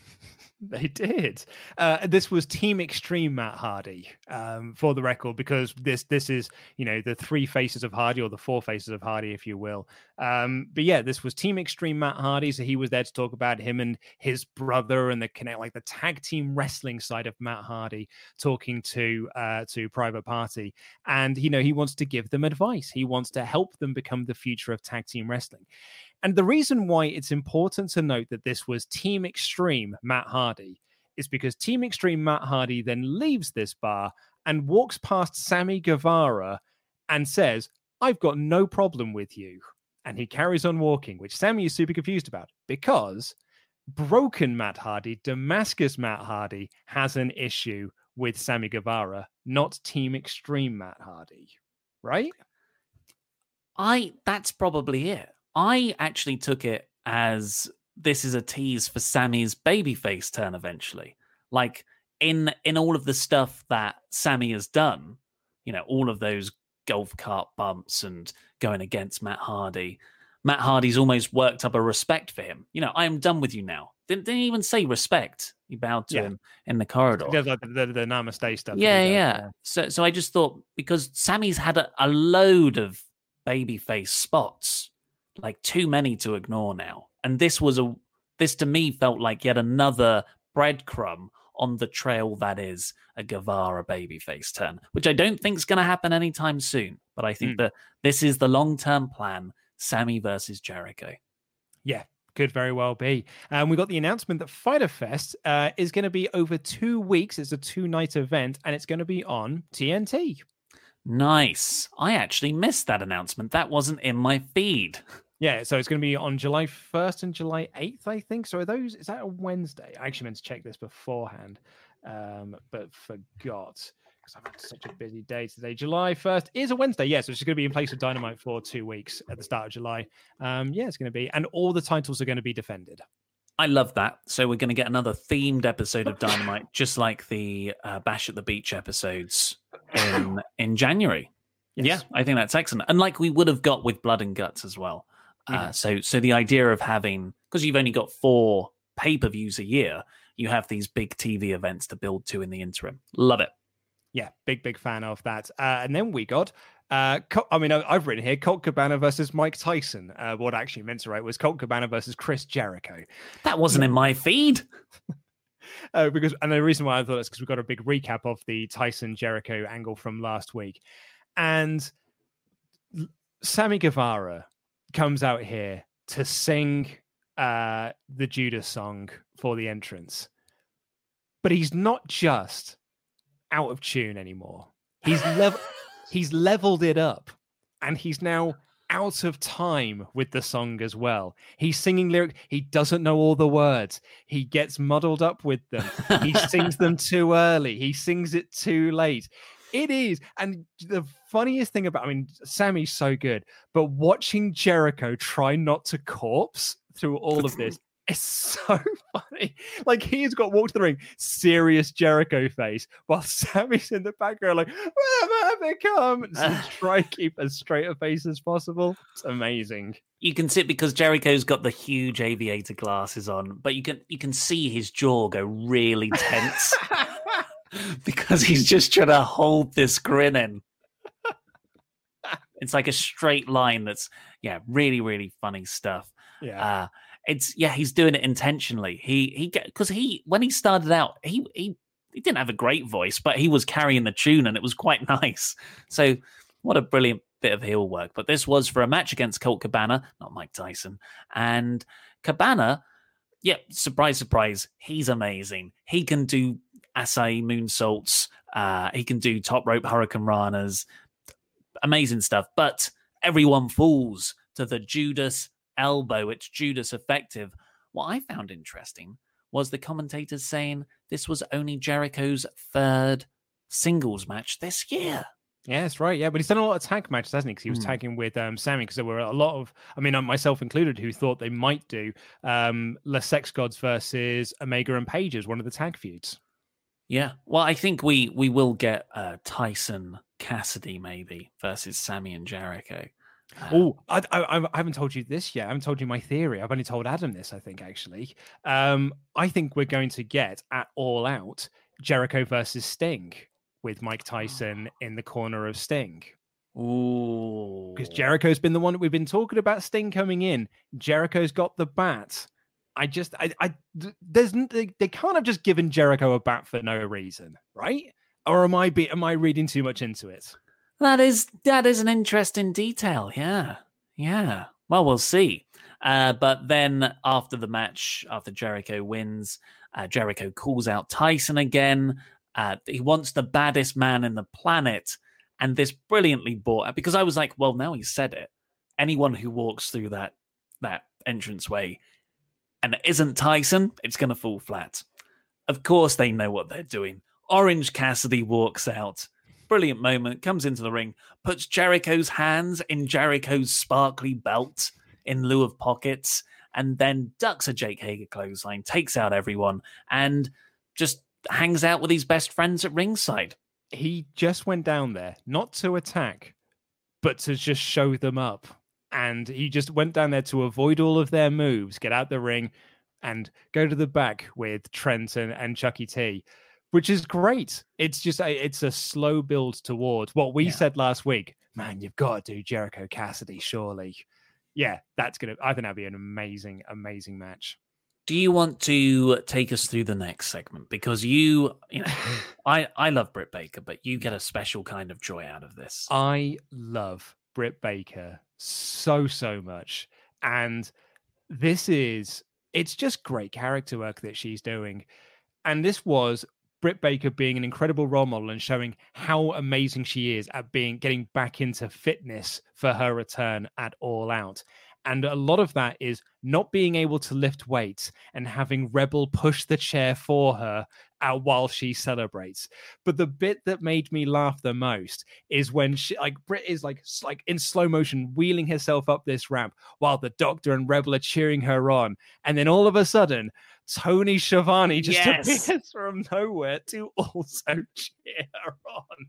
They did. Uh, this was Team Extreme Matt Hardy, um, for the record, because this this is, you know, the three faces of Hardy, or the four faces of Hardy, if you will. Um, but yeah, this was Team Extreme Matt Hardy, so he was there to talk about him and his brother and the connect, like the tag team wrestling side of Matt Hardy, talking to uh, to Private Party, and you know he wants to give them advice. He wants to help them become the future of tag team wrestling. And the reason why it's important to note that this was Team Extreme Matt Hardy is because Team Extreme Matt Hardy then leaves this bar and walks past Sammy Guevara and says, I've got no problem with you. And he carries on walking, which Sammy is super confused about because broken Matt Hardy, Damascus Matt Hardy, has an issue with Sammy Guevara, not Team Extreme Matt Hardy. Right? I, that's probably it. I actually took it as this is a tease for Sammy's babyface turn eventually. Like in in all of the stuff that Sammy has done, you know, all of those golf cart bumps and going against Matt Hardy, Matt Hardy's almost worked up a respect for him. You know, I am done with you now. Didn't, didn't even say respect. He bowed to yeah. him in the corridor. There's like the, the, the namaste stuff. Yeah, yeah, yeah. So, so I just thought, because Sammy's had a, a load of babyface spots, like too many to ignore now. And this was a, this to me felt like yet another breadcrumb on the trail that is a Guevara babyface turn, which I don't think is going to happen anytime soon. But I think mm. that this is the long-term plan, Sammy versus Jericho. Yeah, could very well be. And um, we got the announcement that Fyter Fest uh, is going to be over two weeks. It's a two-night event, and it's going to be on T N T. Nice. I actually missed that announcement. That wasn't in my feed. Yeah, so it's going to be on July first and July eighth, I think. So are those, is that a Wednesday? I actually meant to check this beforehand, um, but forgot because I've had such a busy day today. July first is a Wednesday, yeah, so it's going to be in place of Dynamite for two weeks at the start of July. Um, yeah, it's going to be, and all the titles are going to be defended. I love that. So we're going to get another themed episode of Dynamite, just like the uh, Bash at the Beach episodes in in January. Yes. Yeah, I think that's excellent. And like we would have got with Blood and Guts as well. Uh, so, so the idea of having, because you've only got four pay-per-views a year, you have these big T V events to build to in the interim. Love it. Yeah, big, big fan of that. Uh, and then we got, uh, Col- I mean, I've written here, Colt Cabana versus Mike Tyson. Uh, what I actually meant to write was Colt Cabana versus Chris Jericho. That wasn't in my feed. uh, because, and the reason why I thought it's because we got a big recap of the Tyson Jericho angle from last week. And Sammy Guevara comes out here to sing uh, the Judas song for the entrance. But he's not just out of tune anymore. He's level he's leveled it up. And he's now out of time with the song as well. He's singing lyrics. He doesn't know all the words. He gets muddled up with them. He sings them too early. He sings it too late. It is. And the funniest thing about, I mean, Sammy's so good, but watching Jericho try not to corpse through all of this, it's so funny. Like, he's got walk to the ring, serious Jericho face, while Sammy's in the background, like, where have they come? And so try to keep as straight a face as possible. It's amazing. You can see it because Jericho's got the huge aviator glasses on, but you can you can see his jaw go really tense because he's just trying to hold this grin in. It's like a straight line that's, yeah, really, really funny stuff. Yeah. Uh, It's yeah, he's doing it intentionally. He he because he when he started out, he he he didn't have a great voice, but he was carrying the tune, and it was quite nice. So what a brilliant bit of heel work. But this was for a match against Colt Cabana, not Mike Tyson, and Cabana. Yeah, surprise, surprise, he's amazing. He can do acai moonsaults. Uh, he can do top rope hurricane ranas. Amazing stuff. But everyone falls to the Judas elbow. It's Judas effective. What I found interesting was the commentators saying this was only Jericho's third singles match this year. Yeah, that's right. Yeah, but he's done a lot of tag matches, hasn't he? Because he was mm. tagging with um, Sammy, because there were a lot of, I mean, myself included, who thought they might do um, Les Sex Gods versus Omega and Page as one of the tag feuds. Yeah, well, I think we we will get uh, Tyson Cassidy maybe versus Sammy and Jericho. Oh, I, I, I haven't told you this yet. I haven't told you my theory. I've only told Adam this, I think, actually. Um, I think we're going to get at All Out Jericho versus Sting with Mike Tyson in the corner of Sting. Ooh. Because Jericho's been the one that we've been talking about Sting coming in. Jericho's got the bat. I just, I, I, there's, they, they can't have just given Jericho a bat for no reason, right? Or am I, be, am I reading too much into it? That is that is an interesting detail. Yeah, yeah. Well, we'll see. Uh, but then after the match, after Jericho wins, uh, Jericho calls out Tyson again. Uh, he wants the baddest man in the planet, and this brilliantly brought up, because I was like, well, now he said it. Anyone who walks through that that entranceway and it isn't Tyson, it's going to fall flat. Of course, they know what they're doing. Orange Cassidy walks out. Brilliant moment, comes into the ring, puts Jericho's hands in Jericho's sparkly belt in lieu of pockets, and then ducks a Jake Hager clothesline, takes out everyone, and just hangs out with his best friends at ringside. He just went down there, not to attack, but to just show them up. And he just went down there to avoid all of their moves, get out the ring, and go to the back with Trent and, and Chucky T. Which is great. It's just a, it's a slow build towards what we yeah. said last week. Man, you've got to do Jericho Cassidy, surely. Yeah, that's gonna. I think that'd be an amazing, amazing match. Do you want to take us through the next segment? Because you, you know, I I love Britt Baker, but you get a special kind of joy out of this. I love Britt Baker so so much, and this is it's just great character work that she's doing, and this was Britt Baker being an incredible role model and showing how amazing she is at being getting back into fitness for her return at All Out. And a lot of that is not being able to lift weights and having Rebel push the chair for her uh, while she celebrates. But the bit that made me laugh the most is when she, like, Britt is like, like in slow motion wheeling herself up this ramp while the Doctor and Rebel are cheering her on. And then all of a sudden, Tony Schiavone just yes. appears from nowhere to also cheer her on.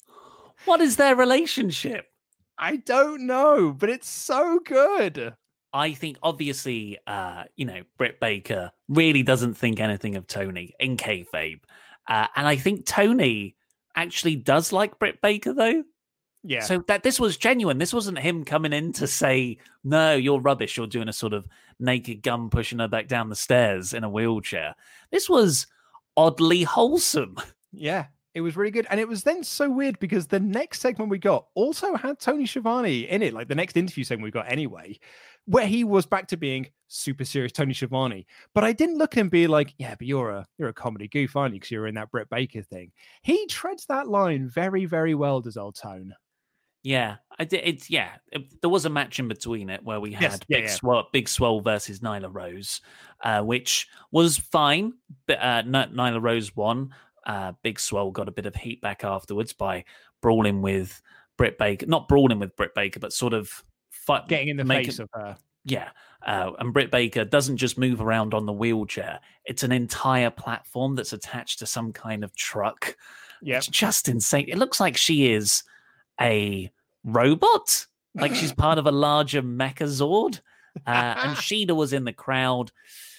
What is their relationship? I don't know, but it's so good. I think, obviously, uh, you know, Britt Baker really doesn't think anything of Tony in kayfabe. Uh, and I think Tony actually does like Britt Baker, though. Yeah. So that this was genuine. This wasn't him coming in to say, no, you're rubbish. You're doing a sort of naked gun pushing her back down the stairs in a wheelchair. This was oddly wholesome. Yeah. It was really good. And it was then so weird because the next segment we got also had Tony Schiavone in it, like the next interview segment we got anyway, where he was back to being super serious Tony Schiavone. But I didn't look at him and be like, yeah, but you're a you're a comedy goof, aren't you? Because you're in that Britt Baker thing. He treads that line very, very well, does old Tone. Yeah, I did. It's yeah. It, there was a match in between it where we had Yes, yeah, Big yeah. Swole, Big Swole versus Nyla Rose, uh, which was fine. But uh, N- Nyla Rose won. Uh, Big Swole got a bit of heat back afterwards by brawling with Britt Baker, not brawling with Britt Baker, but sort of fight, Getting in the make face it, of her. Yeah, uh, and Britt Baker doesn't just move around on the wheelchair; it's an entire platform that's attached to some kind of truck. Yep. It's just insane. It looks like she is a robot, like she's part of a larger Mechazord. Uh, and Shida was in the crowd.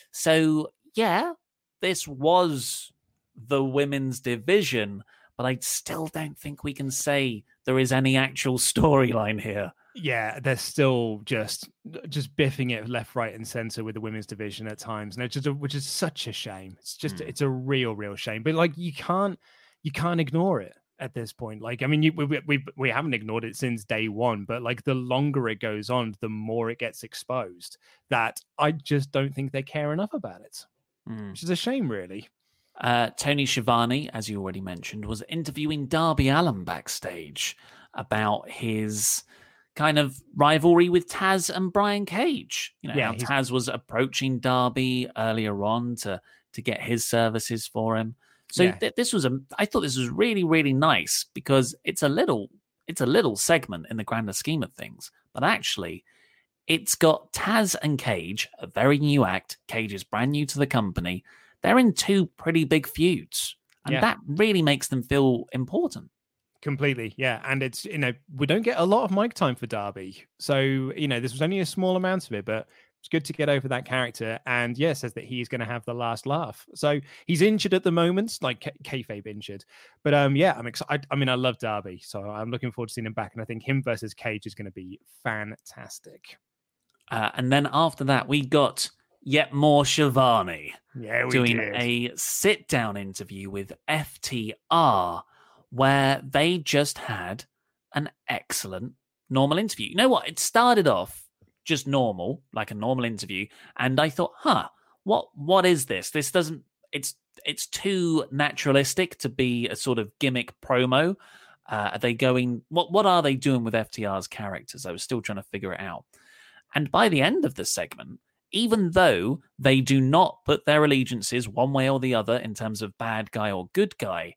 So, yeah, this was the women's division, but I still don't think we can say there is any actual storyline here. Yeah, they're still just just biffing it left, right, and center with the women's division at times, and it's just a, which is such a shame. It's just mm. it's a real, real shame. But like you can't you can't ignore it at this point. Like I mean, you, we we we haven't ignored it since day one, but like the longer it goes on, the more it gets exposed. That I just don't think they care enough about it, mm. which is a shame, really. Uh, Tony Schiavone, as you already mentioned, was interviewing Darby Allin backstage about his kind of rivalry with Taz and Brian Cage. You know, yeah, how he's... Taz was approaching Darby earlier on to to get his services for him. So yeah. th- this was a, I thought this was really, really nice because it's a little, it's a little segment in the grander scheme of things, but actually it's got Taz and Cage, a very new act. Cage is brand new to the company. They're in two pretty big feuds, and yeah. that really makes them feel important. Completely, yeah. And it's, you know, we don't get a lot of mic time for Darby. So, you know, this was only a small amount of it, but it's good to get over that character. And yeah, says that he's going to have the last laugh. So he's injured at the moment, like K- kayfabe injured. But um, yeah, I'm excited. I mean, I love Darby, so I'm looking forward to seeing him back. And I think him versus Cage is going to be fantastic. Uh, and then after that, we got yet more Schiavone. Yeah, we doing did. a sit-down interview with F T R, where they just had an excellent normal interview. You know what? It started off just normal, like a normal interview, and I thought, huh, what what is this? This doesn't, it's it's too naturalistic to be a sort of gimmick promo. Uh, are they going, what, what are they doing with F T R's characters? I was still trying to figure it out. And by the end of the segment, even though they do not put their allegiances one way or the other in terms of bad guy or good guy,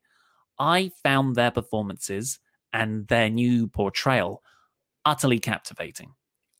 I found their performances and their new portrayal utterly captivating.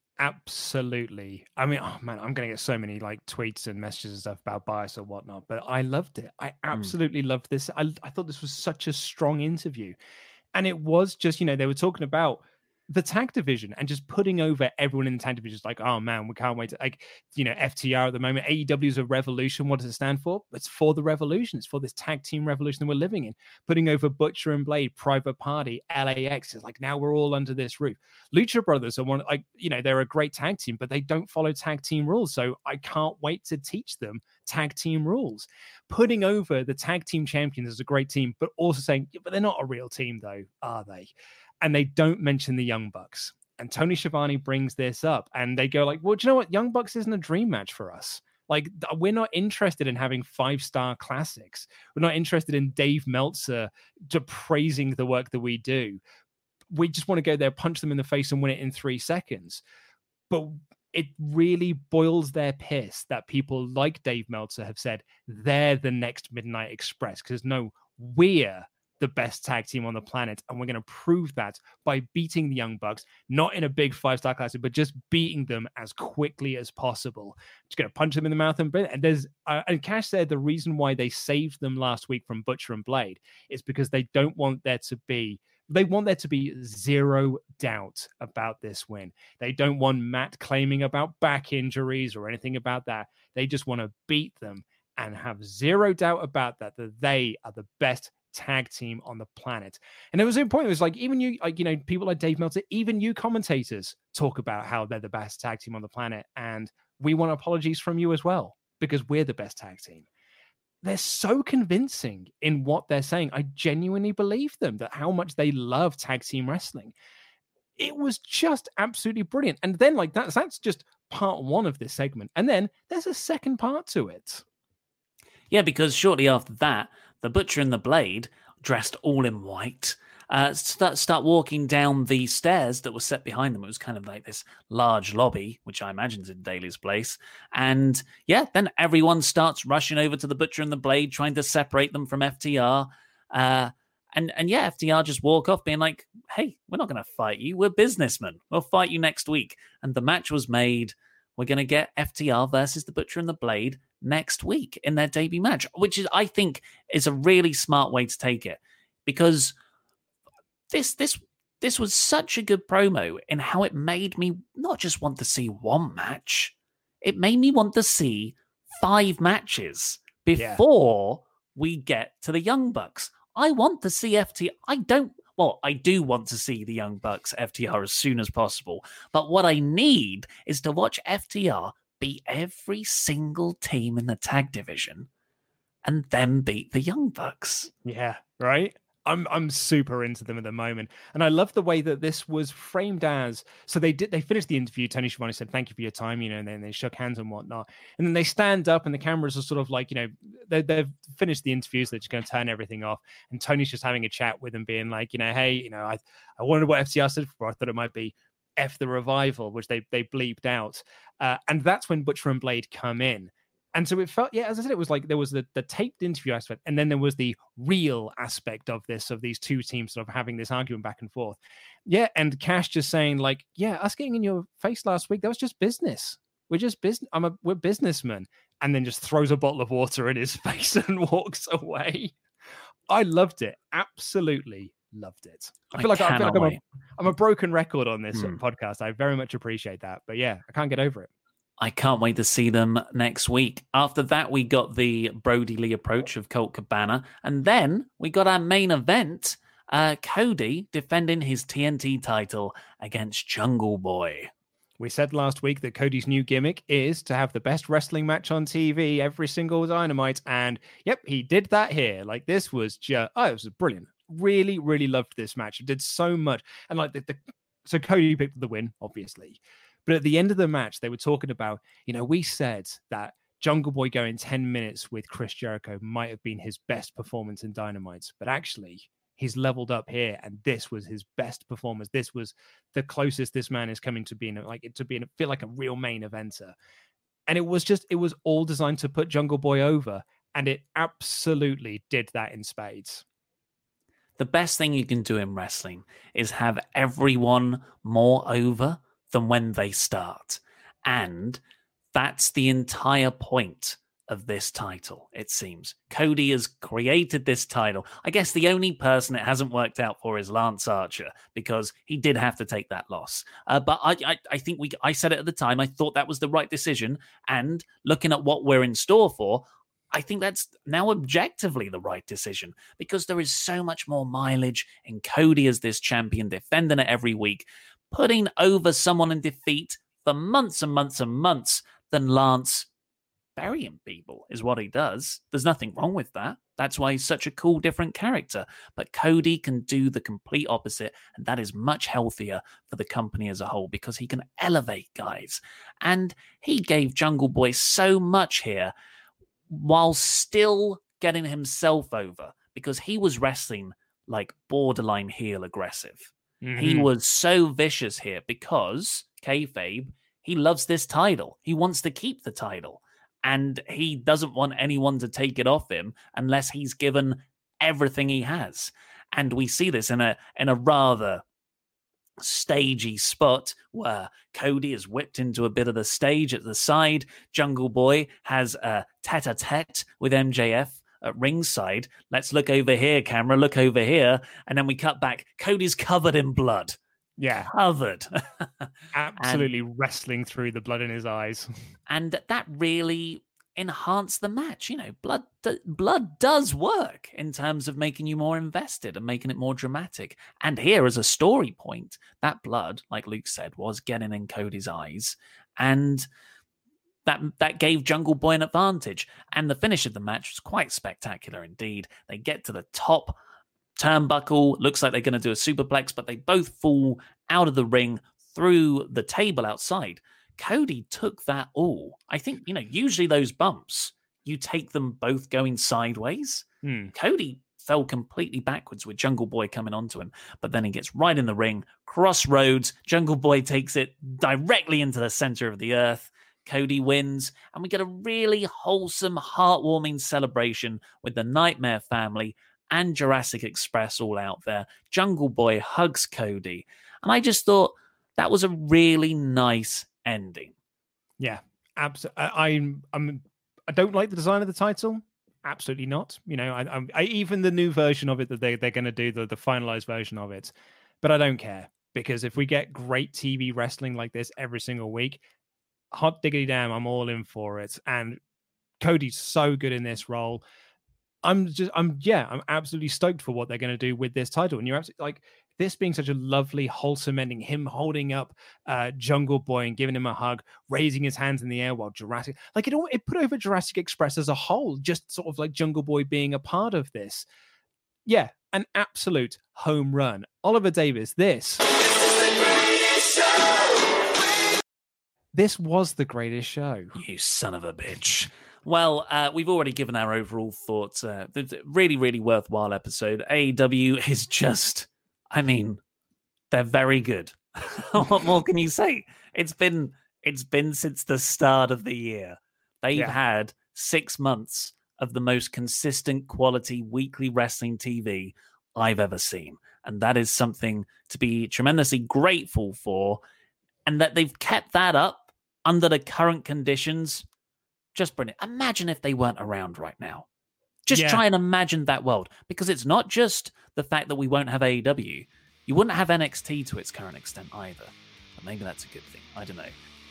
Absolutely. I mean, oh man, I'm going to get so many like tweets and messages and stuff about bias or whatnot, but I loved it. I absolutely mm. loved this. I, I thought this was such a strong interview. And it was just, you know, they were talking about the tag division and just putting over everyone in the tag division. It's like, oh man, we can't wait to, like, you know, F T R at the moment, A E W is a revolution. What does it stand for? It's for the revolution. It's for this tag team revolution that we're living in. Putting over Butcher and Blade, Private Party, L A X. It's like, now we're all under this roof. Lucha Brothers are one, like, you know, they're a great tag team, but they don't follow tag team rules. So I can't wait to teach them tag team rules. Putting over the tag team champions as a great team, but also saying, yeah, but they're not a real team though, are they? And they don't mention the Young Bucks. And Tony Schiavone brings this up. And they go like, well, do you know what? Young Bucks isn't a dream match for us. Like, we're not interested in having five-star classics. We're not interested in Dave Meltzer to praising the work that we do. We just want to go there, punch them in the face and win it in three seconds. But it really boils their piss that people like Dave Meltzer have said they're the next Midnight Express. Because no, we're the best tag team on the planet, and we're going to prove that by beating the Young Bucks, not in a big five-star classic, but just beating them as quickly as possible. Just going to punch them in the mouth and and there's uh, and Cash said the reason why they saved them last week from Butcher and Blade is because they don't want there to be they want there to be zero doubt about this win. They don't want Matt claiming about back injuries or anything about that. They just want to beat them and have zero doubt about that, that they are the best tag team on the planet. And it was important. It was like, even you, like, you know, people like Dave Meltzer, even you commentators talk about how they're the best tag team on the planet. And we want apologies from you as well, because we're the best tag team. They're so convincing in what they're saying. I genuinely believe them, that how much they love tag team wrestling. It was just absolutely brilliant. And then like that's, that's just part one of this segment. And then there's a second part to it. Yeah, because shortly after that, the Butcher and the Blade, dressed all in white, uh, start, start walking down the stairs that were set behind them. It was kind of like this large lobby, which I imagine is in Daly's place. And yeah, then everyone starts rushing over to the Butcher and the Blade, trying to separate them from F T R. Uh, and, and yeah, F T R just walk off being like, hey, we're not going to fight you. We're businessmen. We'll fight you next week. And the match was made. We're going to get F T R versus the Butcher and the Blade next week in their debut match, which is, I think, is a really smart way to take it, because this this this was such a good promo in how it made me not just want to see one match, it made me want to see five matches before yeah. we get to the Young Bucks. I want to see F T R. I don't. Well, I do want to see the Young Bucks F T R as soon as possible, but what I need is to watch F T R beat every single team in the tag division and then beat the Young Bucks. Yeah, right? I'm I'm super into them at the moment. And I love the way that this was framed as, so they did they finished the interview. Tony Schiavone said, thank you for your time, you know, and then they shook hands and whatnot. And then they stand up and the cameras are sort of like, you know, they, they've finished the interview, so they're just going to turn everything off. And Tony's just having a chat with them, being like, you know, hey, you know, I, I wondered what F T R said before. I thought it might be F the Revival, which they they bleeped out. Uh, and that's when Butcher and Blade come in. And so it felt, yeah, as I said, it was like there was the, the taped interview aspect, and then there was the real aspect of this, of these two teams sort of having this argument back and forth. Yeah, and Cash just saying like, yeah, us getting in your face last week, that was just business. We're just business. I'm a we're businessmen, and then just throws a bottle of water in his face and walks away. I loved it, absolutely loved it. I feel I like I feel like I'm a, I'm a broken record on this hmm. podcast. I very much appreciate that, but yeah, I can't get over it. I can't wait to see them next week. After that, we got the Brody Lee approach of Colt Cabana. And then we got our main event, uh, Cody defending his T N T title against Jungle Boy. We said last week that Cody's new gimmick is to have the best wrestling match on T V every single Dynamite. And yep, he did that here. Like, this was just, oh, it was brilliant. Really, really loved this match. It did so much. And like, the, the so Cody picked the win, obviously. But at the end of the match, they were talking about, you know, we said that Jungle Boy going ten minutes with Chris Jericho might have been his best performance in Dynamite. But actually, he's leveled up here, and this was his best performance. This was the closest this man is coming to being like to being feel like a real main eventer. And it was just, it was all designed to put Jungle Boy over, and it absolutely did that in spades. The best thing you can do in wrestling is have everyone more over than when they start. And that's the entire point of this title, it seems. Cody has created this title. I guess the only person it hasn't worked out for is Lance Archer, because he did have to take that loss. Uh, but I, I, I think we, I said it at the time, I thought that was the right decision. And looking at what we're in store for, I think that's now objectively the right decision, because there is so much more mileage in Cody as this champion, defending it every week, putting over someone in defeat for months and months and months than Lance burying people is what he does. There's nothing wrong with that. That's why he's such a cool, different character. But Cody can do the complete opposite, and that is much healthier for the company as a whole, because he can elevate guys. And he gave Jungle Boy so much here while still getting himself over, because he was wrestling like borderline heel aggressive. Mm-hmm. He was so vicious here because, kayfabe, he loves this title. He wants to keep the title. And he doesn't want anyone to take it off him unless he's given everything he has. And we see this in a in a rather stagey spot where Cody is whipped into a bit of the stage at the side. Jungle Boy has a tete-a-tete with M J F at ringside. Let's look over here, camera, look over here. And then we cut back. Cody's covered in blood. Yeah. Covered. Absolutely and, wrestling through the blood in his eyes. And that really enhanced the match. You know, blood blood does work in terms of making you more invested and making it more dramatic. And here, as a story point, that blood, like Luke said, was getting in Cody's eyes. And That that gave Jungle Boy an advantage. And the finish of the match was quite spectacular indeed. They get to the top turnbuckle. Looks like they're going to do a superplex, but they both fall out of the ring through the table outside. Cody took that all. I think, you know, usually those bumps, you take them both going sideways. Hmm. Cody fell completely backwards with Jungle Boy coming onto him. But then he gets right in the ring, crossroads. Jungle Boy takes it directly into the center of the earth. Cody wins, and we get a really wholesome, heartwarming celebration with the Nightmare family and Jurassic Express all out there. Jungle Boy hugs Cody. And I just thought that was a really nice ending. Yeah, absolutely. I'm, I'm, I don't like the design of the title. Absolutely not. You know, I, I, I even the new version of it that they, they're going to do, the, the finalized version of it. But I don't care, because if we get great T V wrestling like this every single week, hot diggity damn, I'm all in for it. And Cody's so good in this role. I'm just, I'm, yeah, I'm absolutely stoked for what they're going to do with this title. And you're absolutely like, this being such a lovely, wholesome ending, him holding up uh, Jungle Boy and giving him a hug, raising his hands in the air while Jurassic, like it all, it put over Jurassic Express as a whole, just sort of like Jungle Boy being a part of this. Yeah, an absolute home run. Oliver Davis, this. This was the greatest show. You son of a bitch. Well, uh, we've already given our overall thoughts. Uh, really, really worthwhile episode. A E W is just, I mean, they're very good. What more can you say? It's been it's been since the start of the year. They've yeah. had six months of the most consistent quality weekly wrestling T V I've ever seen. And that is something to be tremendously grateful for. And that they've kept that up under the current conditions. Just brilliant. Imagine if they weren't around right now. Just yeah. try and imagine that world. Because it's not just the fact that we won't have A E W. You wouldn't have N X T to its current extent either. But maybe that's a good thing. I don't know.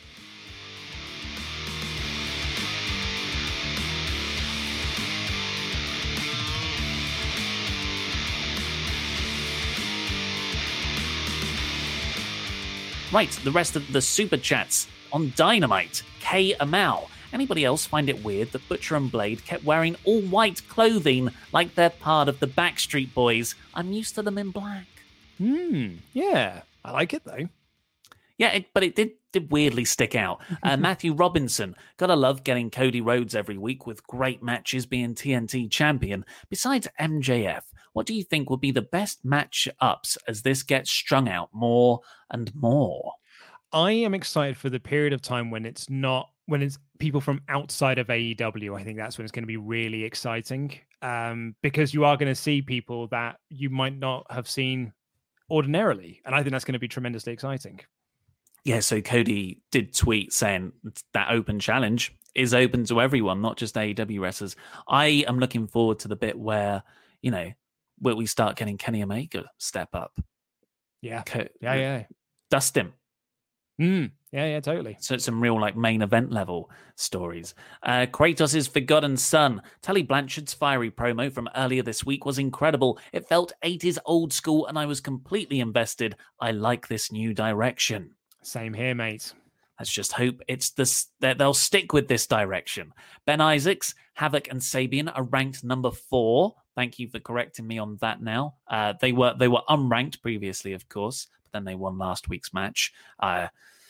Right, the rest of the super chats on Dynamite. K. Amal. Anybody else find it weird that Butcher and Blade kept wearing all white clothing like they're part of the Backstreet Boys? I'm used to them in black. Hmm, yeah. I like it, though. Yeah, it, but it did, did weirdly stick out. Uh, Matthew Robinson. Gotta love getting Cody Rhodes every week with great matches being T N T champion. Besides M J F, what do you think would be the best match-ups as this gets strung out more and more? I am excited for the period of time when it's not, when it's people from outside of A E W. I think that's when it's going to be really exciting, um, because you are going to see people that you might not have seen ordinarily. And I think that's going to be tremendously exciting. Yeah, so Cody did tweet saying that open challenge is open to everyone, not just A E W wrestlers. I am looking forward to the bit where, you know, where we start getting Kenny Omega step up. Yeah, Co- yeah, yeah. Dust him. Mm, yeah, yeah, totally. So it's some real like main event level stories. Uh, Kratos' Forgotten Son. Tully Blanchard's fiery promo from earlier this week was incredible. It felt eighties old school and I was completely invested. I like this new direction. Same here, mate. Let's just hope it's this that they'll stick with this direction. Ben Isaacs, Havoc and Sabian are ranked number four. Thank you for correcting me on that now. Uh, they were they were unranked previously, of course, but then they won last week's match. Uh,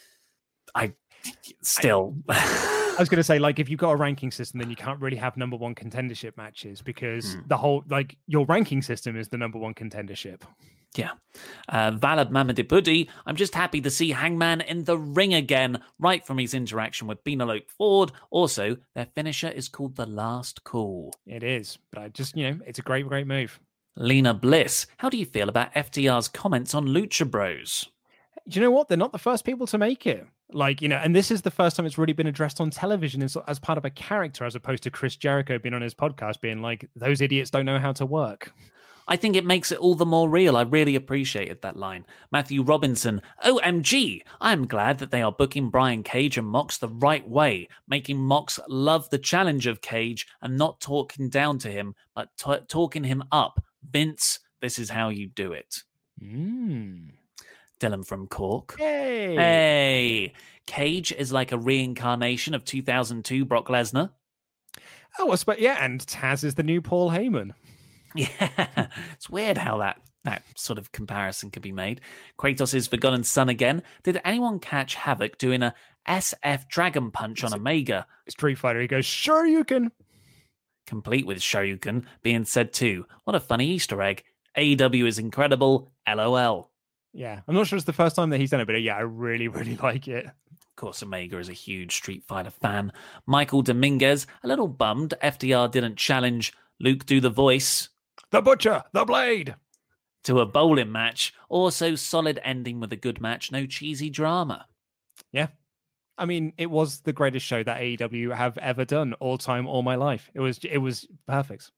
I still... I was going to say, like, if you've got a ranking system, then you can't really have number one contendership matches because mm. the whole, like, your ranking system is the number one contendership. Yeah. Uh, Valad Mamadipudi, I'm just happy to see Hangman in the ring again, right from his interaction with Penelope Ford. Also, their finisher is called The Last Call. It is, but I just, you know, it's a great, great move. Lena Bliss, how do you feel about F T R's comments on Lucha Bros? Do you know what? They're not the first people to make it. Like, you know, and this is the first time it's really been addressed on television as, as part of a character, as opposed to Chris Jericho being on his podcast being like, those idiots don't know how to work. I think it makes it all the more real. I really appreciated that line. Matthew Robinson, O M G, I'm glad that they are booking Brian Cage and Mox the right way, making Mox love the challenge of Cage and not talking down to him, but t- talking him up. Vince, this is how you do it. Mm. Dylan from Cork. Hey. Hey. Cage is like a reincarnation of two thousand two Brock Lesnar. Oh, but yeah, and Taz is the new Paul Heyman. Yeah, it's weird how that, that sort of comparison could be made. Kratos' Forgotten Son again. Did anyone catch Havoc doing a S F Dragon Punch on Omega? Street Fighter, he goes, sure you can. complete with Shoryuken being said too. What a funny Easter egg. A E W is incredible. LOL. Yeah, I'm not sure it's the first time that he's done it, but yeah, I really, really like it. Of course, Omega is a huge Street Fighter fan. Michael Dominguez, a little bummed F D R didn't challenge Luke Do the Voice. The Butcher, the Blade. To a bowling match. Also, solid ending with a good match. No cheesy drama. Yeah. I mean, it was the greatest show that A E W have ever done all time, all my life. It was, it was perfect.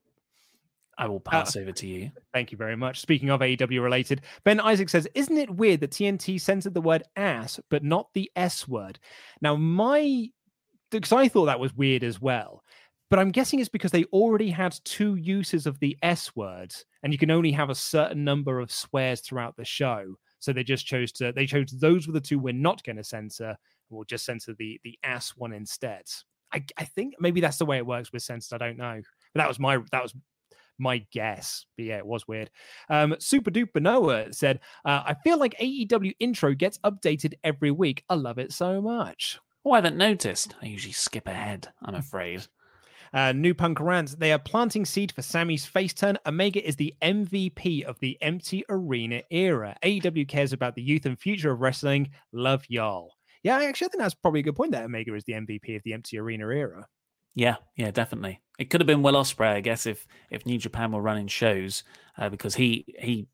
I will pass uh, over to you. Thank you very much. Speaking of A E W related, Ben Isaac says, isn't it weird that T N T censored the word ass, but not the S word? Now, my, because I thought that was weird as well, but I'm guessing it's because they already had two uses of the S word, and you can only have a certain number of swears throughout the show. So they just chose to, they chose those were the two we're not going to censor. We'll just censor the, the ass one instead. I, I think maybe that's the way it works with censored. I don't know. But that was my, that was, my guess, but yeah, it was weird. Um, Super Duper Noah said, uh, I feel like A E W intro gets updated every week. I love it so much. Oh, I haven't noticed. I usually skip ahead, I'm afraid. Uh, New Punk Rant, they are planting seed for Sammy's face turn. Omega is the M V P of the empty arena era. A E W cares about the youth and future of wrestling. Love y'all. Yeah, I actually think that's probably a good point that Omega is the M V P of the empty arena era. Yeah, yeah, definitely. It could have been Will Ospreay, I guess, if if New Japan were running shows, uh, because he he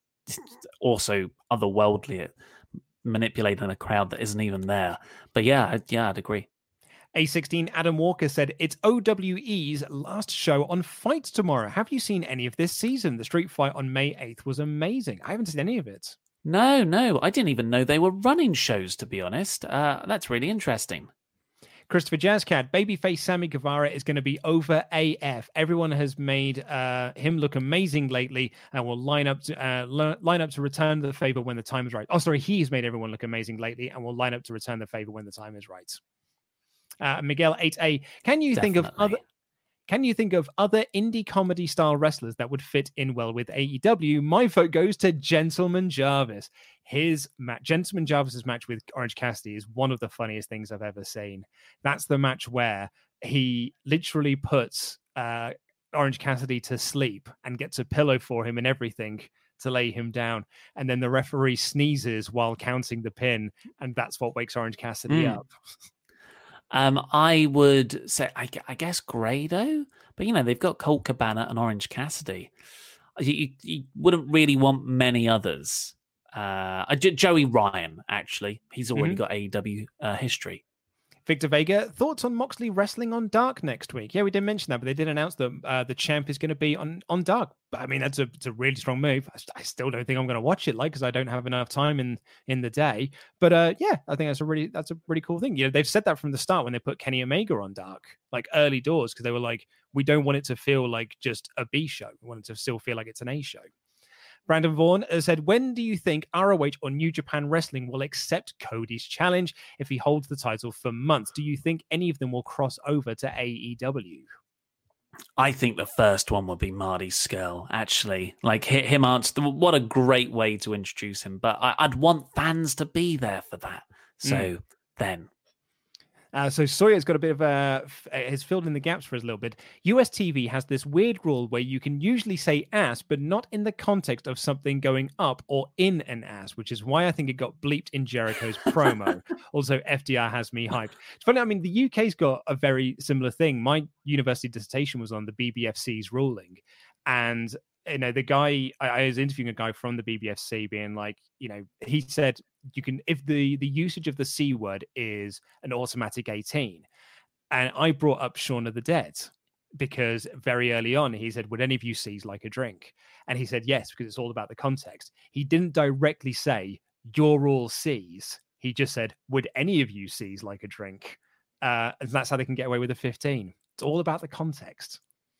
also otherworldly at manipulating a crowd that isn't even there. But yeah, yeah, I'd agree. A sixteen Adam Walker said, it's O W E's last show on Fight tomorrow. Have you seen any of this season? The street fight on May eighth was amazing. I haven't seen any of it. No, no, I didn't even know they were running shows, to be honest. Uh, that's really interesting. Christopher Jazzcat, babyface Sammy Guevara is going to be over A F. Everyone has made uh, him look amazing lately and will line up to uh, le- line up to return the favor when the time is right. Oh, sorry, he's made everyone look amazing lately and will line up to return the favor when the time is right. Uh, Miguel eight A, can you Definitely. think of other Can you think of other indie comedy style wrestlers that would fit in well with A E W? My vote goes to Gentleman Jarvis. His match, Gentleman Jarvis's match with Orange Cassidy is one of the funniest things I've ever seen. That's the match where he literally puts uh, Orange Cassidy to sleep and gets a pillow for him and everything to lay him down. And then the referee sneezes while counting the pin. And that's what wakes Orange Cassidy mm. up. Um, I would say, I, I guess Grado, but you know, they've got Colt Cabana and Orange Cassidy. You, you, you wouldn't really want many others. Uh, Joey Ryan, actually, he's already mm-hmm. got A E W uh, history. Victor Vega, thoughts on Moxley wrestling on Dark next week? Yeah, we didn't mention that, but they did announce that uh, the champ is going to be on, on Dark. But I mean, that's a, it's a really strong move. I, I still don't think I'm going to watch it, like, because I don't have enough time in in the day. But uh, yeah, I think that's a really that's a really cool thing. You know, they've said that from the start when they put Kenny Omega on Dark, like early doors, because they were like, we don't want it to feel like just a B show. We want it to still feel like it's an A show. Brandon Vaughan has said, when do you think R O H or New Japan Wrestling will accept Cody's challenge if he holds the title for months? Do you think any of them will cross over to A E W? I think the first one would be Marty Scurll, actually. Like, hit him answer. What a great way to introduce him. But I, I'd want fans to be there for that. So mm. then... Uh, so Sawyer's got a bit of a, has filled in the gaps for us a little bit. U S T V has this weird rule where you can usually say ass, but not in the context of something going up or in an ass, which is why I think it got bleeped in Jericho's promo. Also, F D R has me hyped. It's funny, I mean, the U K's got a very similar thing. My university dissertation was on the B B F C's ruling, and you know, the guy, I, I was interviewing a guy from the B B F C being like, you know, he said, you can, if the, the usage of the C word is an automatic eighteen. And I brought up Shaun of the Dead because very early on, he said, would any of you seize like a drink? And he said, yes, because it's all about the context. He didn't directly say, you're all C's. He just said, would any of you seize like a drink? Uh, and that's how they can get away with a fifteen. It's all about the context.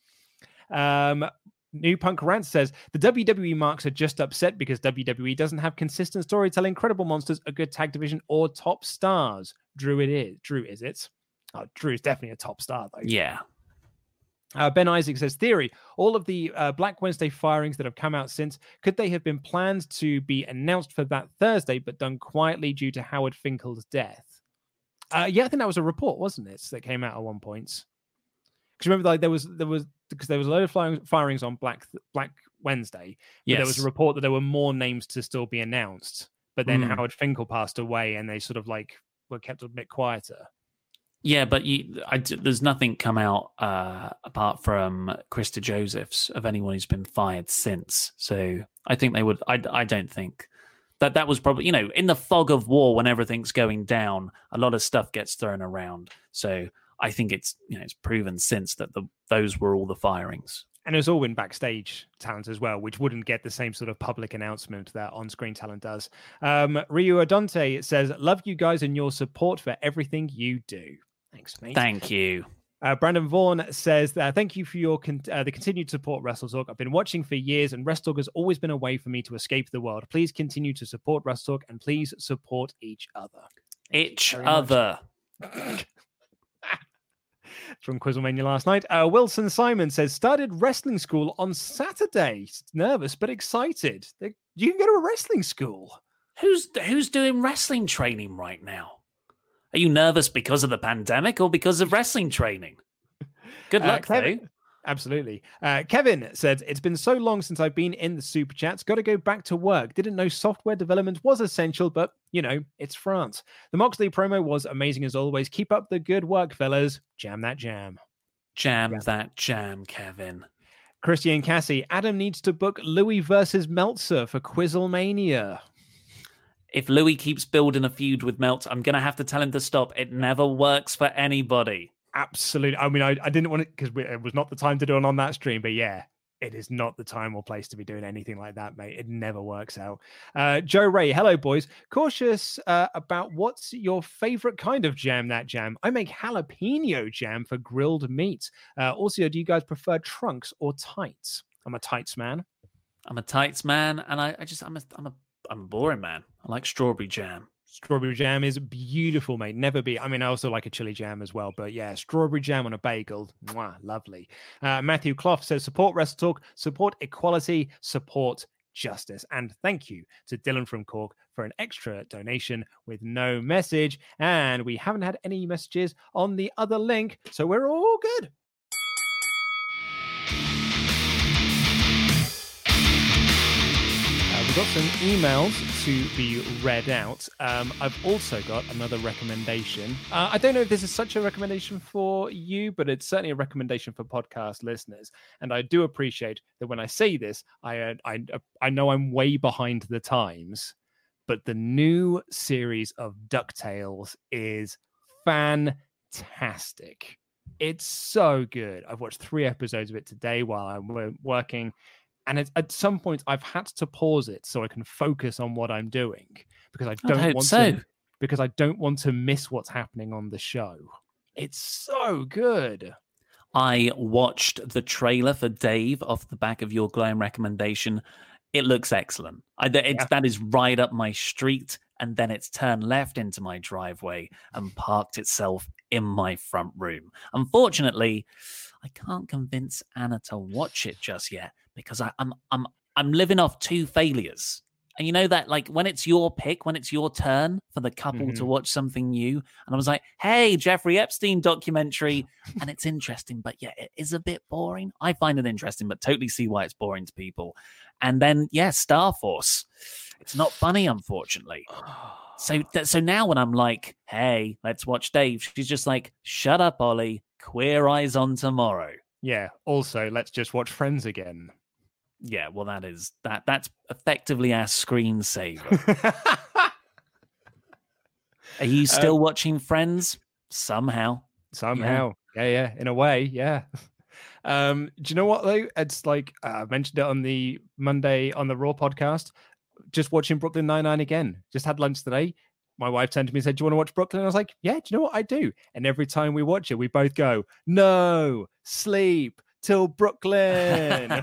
Um, New Punk Rant says, the W W E marks are just upset because W W E doesn't have consistent storytelling, credible monsters, a good tag division, or top stars. Drew it is. Drew, is it? Oh, Drew is definitely a top star, though. Yeah. Uh, Ben Isaac says, theory, all of the uh, Black Wednesday firings that have come out since, could they have been planned to be announced for that Thursday, but done quietly due to Howard Finkel's death? Uh, yeah, I think that was a report, wasn't it, that came out at one point. Because remember, like there was there was because there was a load of firing, firings on Black Black Wednesday. But yes. There was a report that there were more names to still be announced. But then mm. Howard Finkel passed away, and they sort of like were kept a bit quieter. Yeah, but you, I, there's nothing come out uh, apart from Krista Josephs of anyone who's been fired since. So I think they would. I, I don't think that that was probably, you know, in the fog of war when everything's going down, a lot of stuff gets thrown around. So I think it's, you know, it's proven since that the those were all the firings. And it's all been backstage talent as well, which wouldn't get the same sort of public announcement that on-screen talent does. Um, Ryu Adonte says, love you guys and your support for everything you do. Thanks, mate. Thank you. Uh, Brandon Vaughan says, uh, thank you for your con- uh, the continued support, WrestleTalk. I've been watching for years, and WrestleTalk has always been a way for me to escape the world. Please continue to support WrestleTalk, and please support each other. Each other. From Quizzlemania last night. Uh, Wilson Simon says, started wrestling school on Saturday. Nervous, but excited. They, you can go to a wrestling school. Who's who's doing wrestling training right now? Are you nervous because of the pandemic or because of wrestling training? Good luck, uh, Kevin, though. Absolutely. Uh, Kevin said, it's been so long since I've been in the Super Chats. Got to go back to work. Didn't know software development was essential, but, you know, it's France. The Moxley promo was amazing as always. Keep up the good work, fellas. Jam that jam. Jam yeah. that jam, Kevin. Christian Cassie, Adam needs to book Louis versus Meltzer for Quizzlemania. If Louis keeps building a feud with Melt, I'm going to have to tell him to stop. It never works for anybody. Absolutely. I mean, I, I didn't want it because it was not the time to do it on that stream, but yeah, it is not the time or place to be doing anything like that, mate. It never works out. Uh, Joe Ray, hello, boys. Cautious uh, about what's your favorite kind of jam, that jam. I make jalapeno jam for grilled meat. Uh, also, do you guys prefer trunks or tights? I'm a tights man. I'm a tights man, and I, I just, I'm a, I'm a, I'm a boring man. I like strawberry jam. Strawberry jam is beautiful, mate. Never be. I mean, I also like a chili jam as well, but yeah, strawberry jam on a bagel. Mwah, lovely. Uh, Matthew Clough says, support WrestleTalk, support equality, support justice. And thank you to Dylan from Cork for an extra donation with no message. And we haven't had any messages on the other link, so we're all good. We've got some emails to be read out. Um, I've also got another recommendation. Uh, I don't know if this is such a recommendation for you, but it's certainly a recommendation for podcast listeners. And I do appreciate that when I say this, I uh, I I know I'm way behind the times, but the new series of DuckTales is fantastic. It's so good. I've watched three episodes of it today while I'm working. And at, at some point, I've had to pause it so I can focus on what I'm doing because I don't I want so. to because I don't want to miss what's happening on the show. It's so good. I watched the trailer for Dave off the back of your glowing recommendation. It looks excellent. I, it's, yeah. That is right up my street. And then it's turned left into my driveway and parked itself in my front room. Unfortunately, I can't convince Anna to watch it just yet because I, I'm I'm I'm living off two failures. And you know that, like, when it's your pick, when it's your turn for the couple mm-hmm. to watch something new, and I was like, hey, Jeffrey Epstein documentary, and it's interesting, but yeah, it is a bit boring. I find it interesting, but totally see why it's boring to people. And then, yeah, Star Force. It's not funny, unfortunately. So, th- so now when I'm like, hey, let's watch Dave, she's just like, shut up, Ollie. Queer Eyes on tomorrow. Yeah. Also, let's just watch Friends again. Yeah, well, that is that. That's effectively our screensaver. Are you still um, watching Friends? Somehow, somehow, yeah. yeah, yeah. In a way, yeah. Um, do you know what though? It's like uh, I mentioned it on the Monday on the Raw podcast. Just watching Brooklyn Nine-Nine again. Just had lunch today. My wife turned to me and said, do you want to watch Brooklyn? And I was like, yeah, do you know what I do? And every time we watch it, we both go, no, sleep till Brooklyn.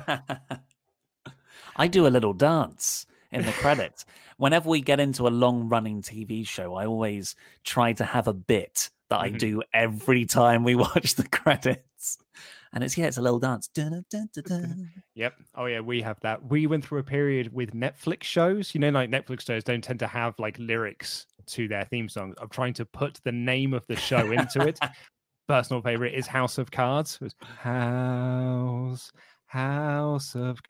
I do a little dance in the credits. Whenever we get into a long-running T V show, I always try to have a bit that mm-hmm. I do every time we watch the credits. And it's, yeah, it's a little dance. Dun, dun, dun, dun. Yep. Oh, yeah, we have that. We went through a period with Netflix shows. You know, like Netflix shows don't tend to have like lyrics to their theme songs. I'm trying to put the name of the show into it. personal favorite is House of Cards. It was House, House of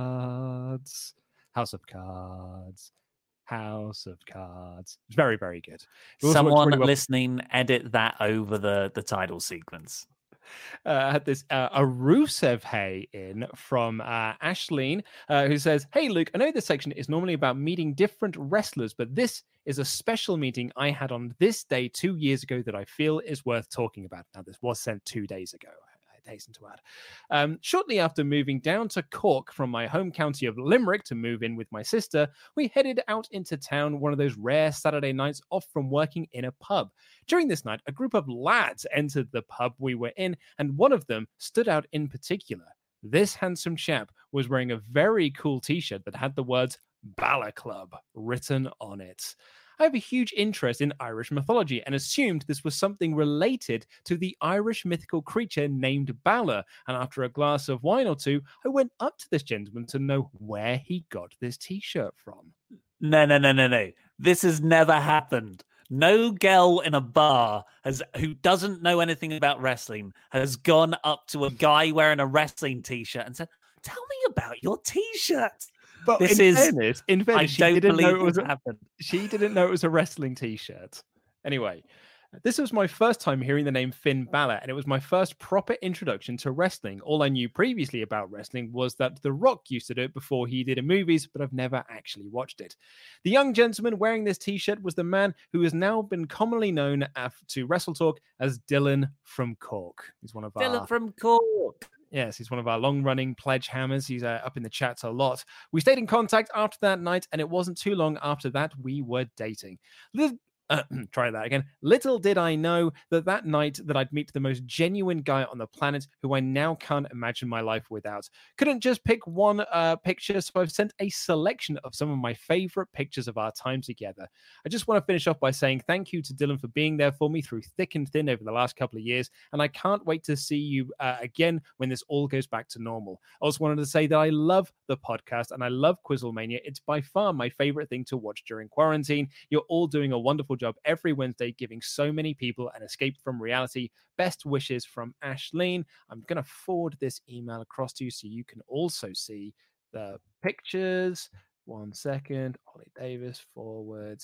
Cards, House of Cards, House of Cards. It's very, very good. Someone really well. listening, edit that over the, the title sequence. Uh, I had this uh, a Rusev Hey in from uh, Ashleen, uh, who says, "Hey Luke, I know this section is normally about meeting different wrestlers, but this is a special meeting I had on this day two years ago that I feel is worth talking about." Now, this was sent two days ago. I hasten to add. Um, shortly after moving down to Cork from my home county of Limerick to move in with my sister, we headed out into town one of those rare Saturday nights off from working in a pub. During this night, a group of lads entered the pub we were in, and one of them stood out in particular. This handsome chap was wearing a very cool t-shirt that had the words Balor Club written on it. I have a huge interest in Irish mythology and assumed this was something related to the Irish mythical creature named Balor. And after a glass of wine or two, I went up to this gentleman to know where he got this t-shirt from. No, no, no, no, no. This has never happened. No girl in a bar has who doesn't know anything about wrestling has gone up to a guy wearing a wrestling t-shirt and said, "Tell me about your t-shirt." But this in is, fairness, in fairness, I she don't didn't know believe it was this a, happened. She didn't know it was a wrestling t-shirt. Anyway, this was my first time hearing the name Finn Balor, and it was my first proper introduction to wrestling. All I knew previously about wrestling was that The Rock used to do it before he did in movies, but I've never actually watched it. The young gentleman wearing this t-shirt was the man who has now been commonly known to Wrestle Talk as Dylan from Cork. He's one of our... Dylan from Cork. Yes, he's one of our long-running pledge hammers. He's uh, up in the chats a lot. We stayed in contact after that night, and it wasn't too long after that we were dating. Little, uh, try that again. Little did I know that that night that I'd meet the most genuine guy on the planet who I now can't imagine my life without. Couldn't just pick one uh, picture, so I've sent a selection of some of my favorite pictures of our time together. I just want to finish off by saying thank you to Dylan for being there for me through thick and thin over the last couple of years, and I can't wait to see you uh, again when this all goes back to normal. I also wanted to say that I love the podcast and I love Quizzlemania. It's by far my favorite thing to watch during quarantine. You're all doing a wonderful job every Wednesday, giving so many people an escape from reality. Best wishes from Ashleen. I'm going to forward this email across to you so you can also see the pictures. One second. Ollie Davis, forward.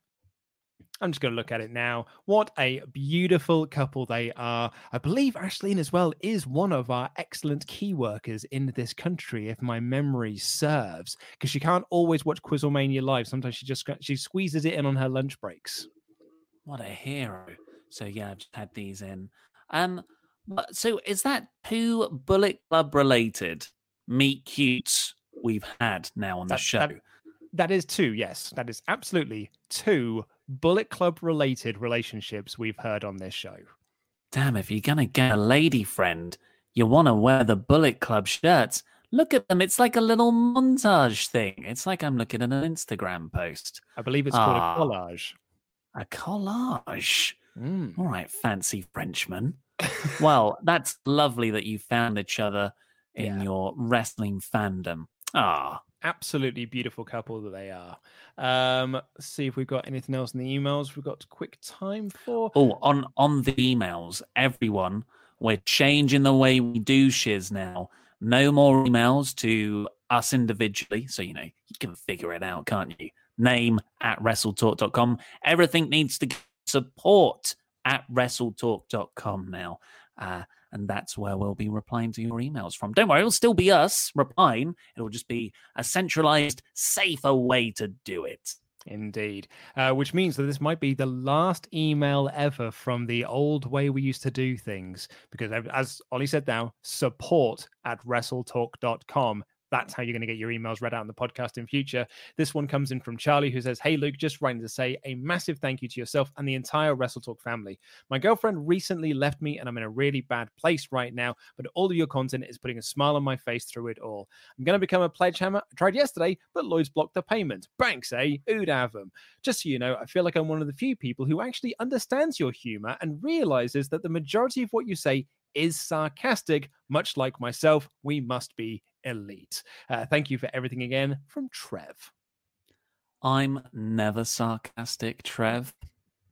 I'm just going to look at it now. What a beautiful couple they are. I believe Ashleen as well is one of our excellent key workers in this country, if my memory serves, because she can't always watch Quizzlemania live. Sometimes she just she squeezes it in on her lunch breaks. What a hero. So yeah, I've just had these in. Um, so is that two Bullet Club related meet cutes we've had now on the that, show? That, that is two, yes. That is absolutely two Bullet Club related relationships we've heard on this show. Damn, if you're going to get a lady friend, you want to wear the Bullet Club shirts. Look at them. It's like a little montage thing. It's like I'm looking at an Instagram post. I believe it's ah, called a collage. A collage. Mm. All right, fancy Frenchman. Well, that's lovely that you found each other in yeah. your wrestling fandom. Ah, absolutely beautiful couple that they are. Um, let's see if we've got anything else in the emails we've got quick time for. Oh, on, on the emails, everyone, we're changing the way we do shiz now. No more emails to us individually. So, you know, you can figure it out, can't you? Name at wrestletalk dot com. Everything needs to support at wrestletalk dot com now. Uh, and that's where we'll be replying to your emails from. Don't worry, it'll still be us replying. It'll just be a centralized, safer way to do it. Indeed. Uh, which means that this might be the last email ever from the old way we used to do things. Because as Ollie said now, support at wrestletalk dot com. That's how you're going to get your emails read out in the podcast in future. This one comes in from Charlie, who says, "Hey, Luke, just writing to say a massive thank you to yourself and the entire Wrestle Talk family. My girlfriend recently left me and I'm in a really bad place right now, but all of your content is putting a smile on my face through it all. I'm going to become a pledge hammer. I tried yesterday, but Lloyd's blocked the payment. Banks, eh? Who'd have them? Just so you know, I feel like I'm one of the few people who actually understands your humor and realizes that the majority of what you say is sarcastic. Much like myself, we must be elite. Uh, thank you for everything again," from Trev. I'm never sarcastic, Trev.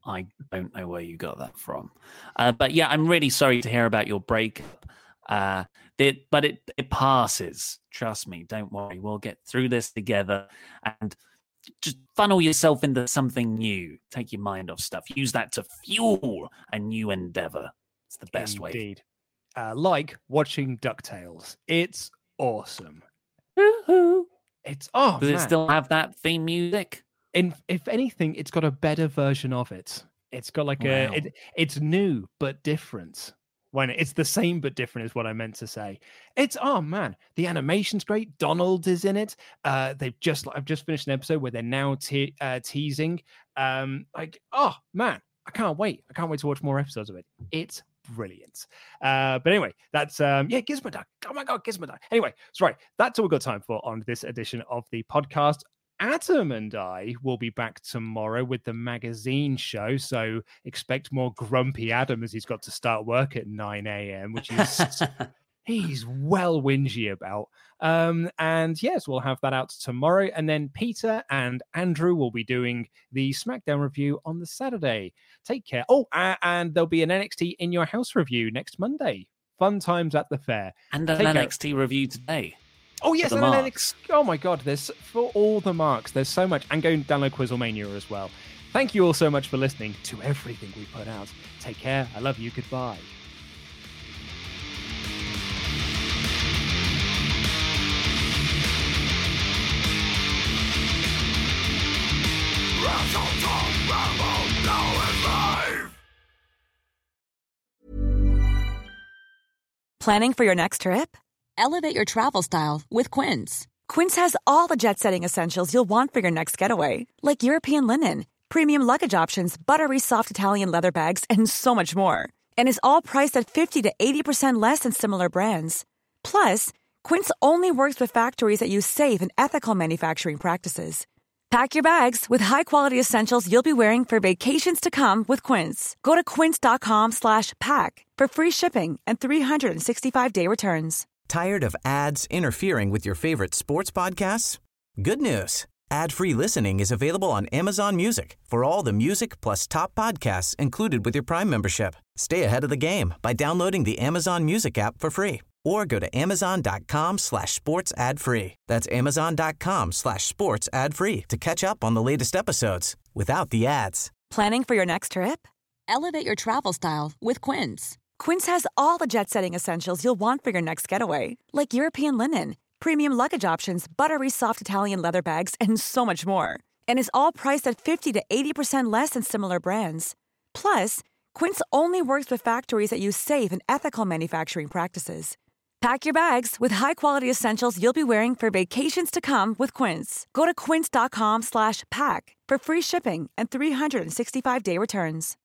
I don't know where you got that from. Uh, but yeah, I'm really sorry to hear about your breakup. Uh, it, but it, it passes. Trust me. Don't worry. We'll get through this together and just funnel yourself into something new. Take your mind off stuff. Use that to fuel a new endeavor. It's the best Indeed. way. Indeed. Uh, like watching DuckTales. It's awesome. Woo-hoo. It's, oh, Does man. it still have that theme music? In, if anything, it's got a better version of it. It's got like wow. a, it, it's new but different. When it's the same but different is what I meant to say. It's, oh man, the animation's great. Donald is in it. Uh, they've just, I've just finished an episode where they're now te- uh, teasing. Um, like, oh man, I can't wait. I can't wait to watch more episodes of it. It's brilliant. Uh, but anyway, that's um, yeah, Gizmoduck. Oh my god, Gizmoduck. Anyway, sorry, that's all we've got time for on this edition of the podcast. Adam and I will be back tomorrow with the magazine show, so expect more grumpy Adam as he's got to start work at nine a.m., which is he's well whingy about. Um, and yes, we'll have that out tomorrow, and then Peter and Andrew will be doing the SmackDown review on the Saturday. Take care. Oh, uh, and there'll be an N X T In Your House review next Monday. Fun times at the fair. And an Take N X T care. Review today. Oh, yes, and an N X T. Oh, my God. There's for all the marks. There's so much. And go and download Quizzlemania as well. Thank you all so much for listening to everything we put out. Take care. I love you. Goodbye. Planning for your next trip? Elevate your travel style with Quince. Quince has all the jet-setting essentials you'll want for your next getaway, like European linen, premium luggage options, buttery soft Italian leather bags, and so much more. And is all priced at fifty to eighty percent less than similar brands. Plus, Quince only works with factories that use safe and ethical manufacturing practices. Pack your bags with high-quality essentials you'll be wearing for vacations to come with Quince. Go to quince.com slash pack for free shipping and three sixty-five day returns. Tired of ads interfering with your favorite sports podcasts? Good news. Ad-free listening is available on Amazon Music for all the music plus top podcasts included with your Prime membership. Stay ahead of the game by downloading the Amazon Music app for free or go to amazon.com slash sports ad free. That's amazon.com slash sports ad free to catch up on the latest episodes without the ads. Planning for your next trip? Elevate your travel style with Quince. Quince has all the jet-setting essentials you'll want for your next getaway, like European linen, premium luggage options, buttery soft Italian leather bags, and so much more. And is all priced at fifty to eighty percent less than similar brands. Plus, Quince only works with factories that use safe and ethical manufacturing practices. Pack your bags with high-quality essentials you'll be wearing for vacations to come with Quince. Go to quince.com slash pack for free shipping and three sixty-five day returns.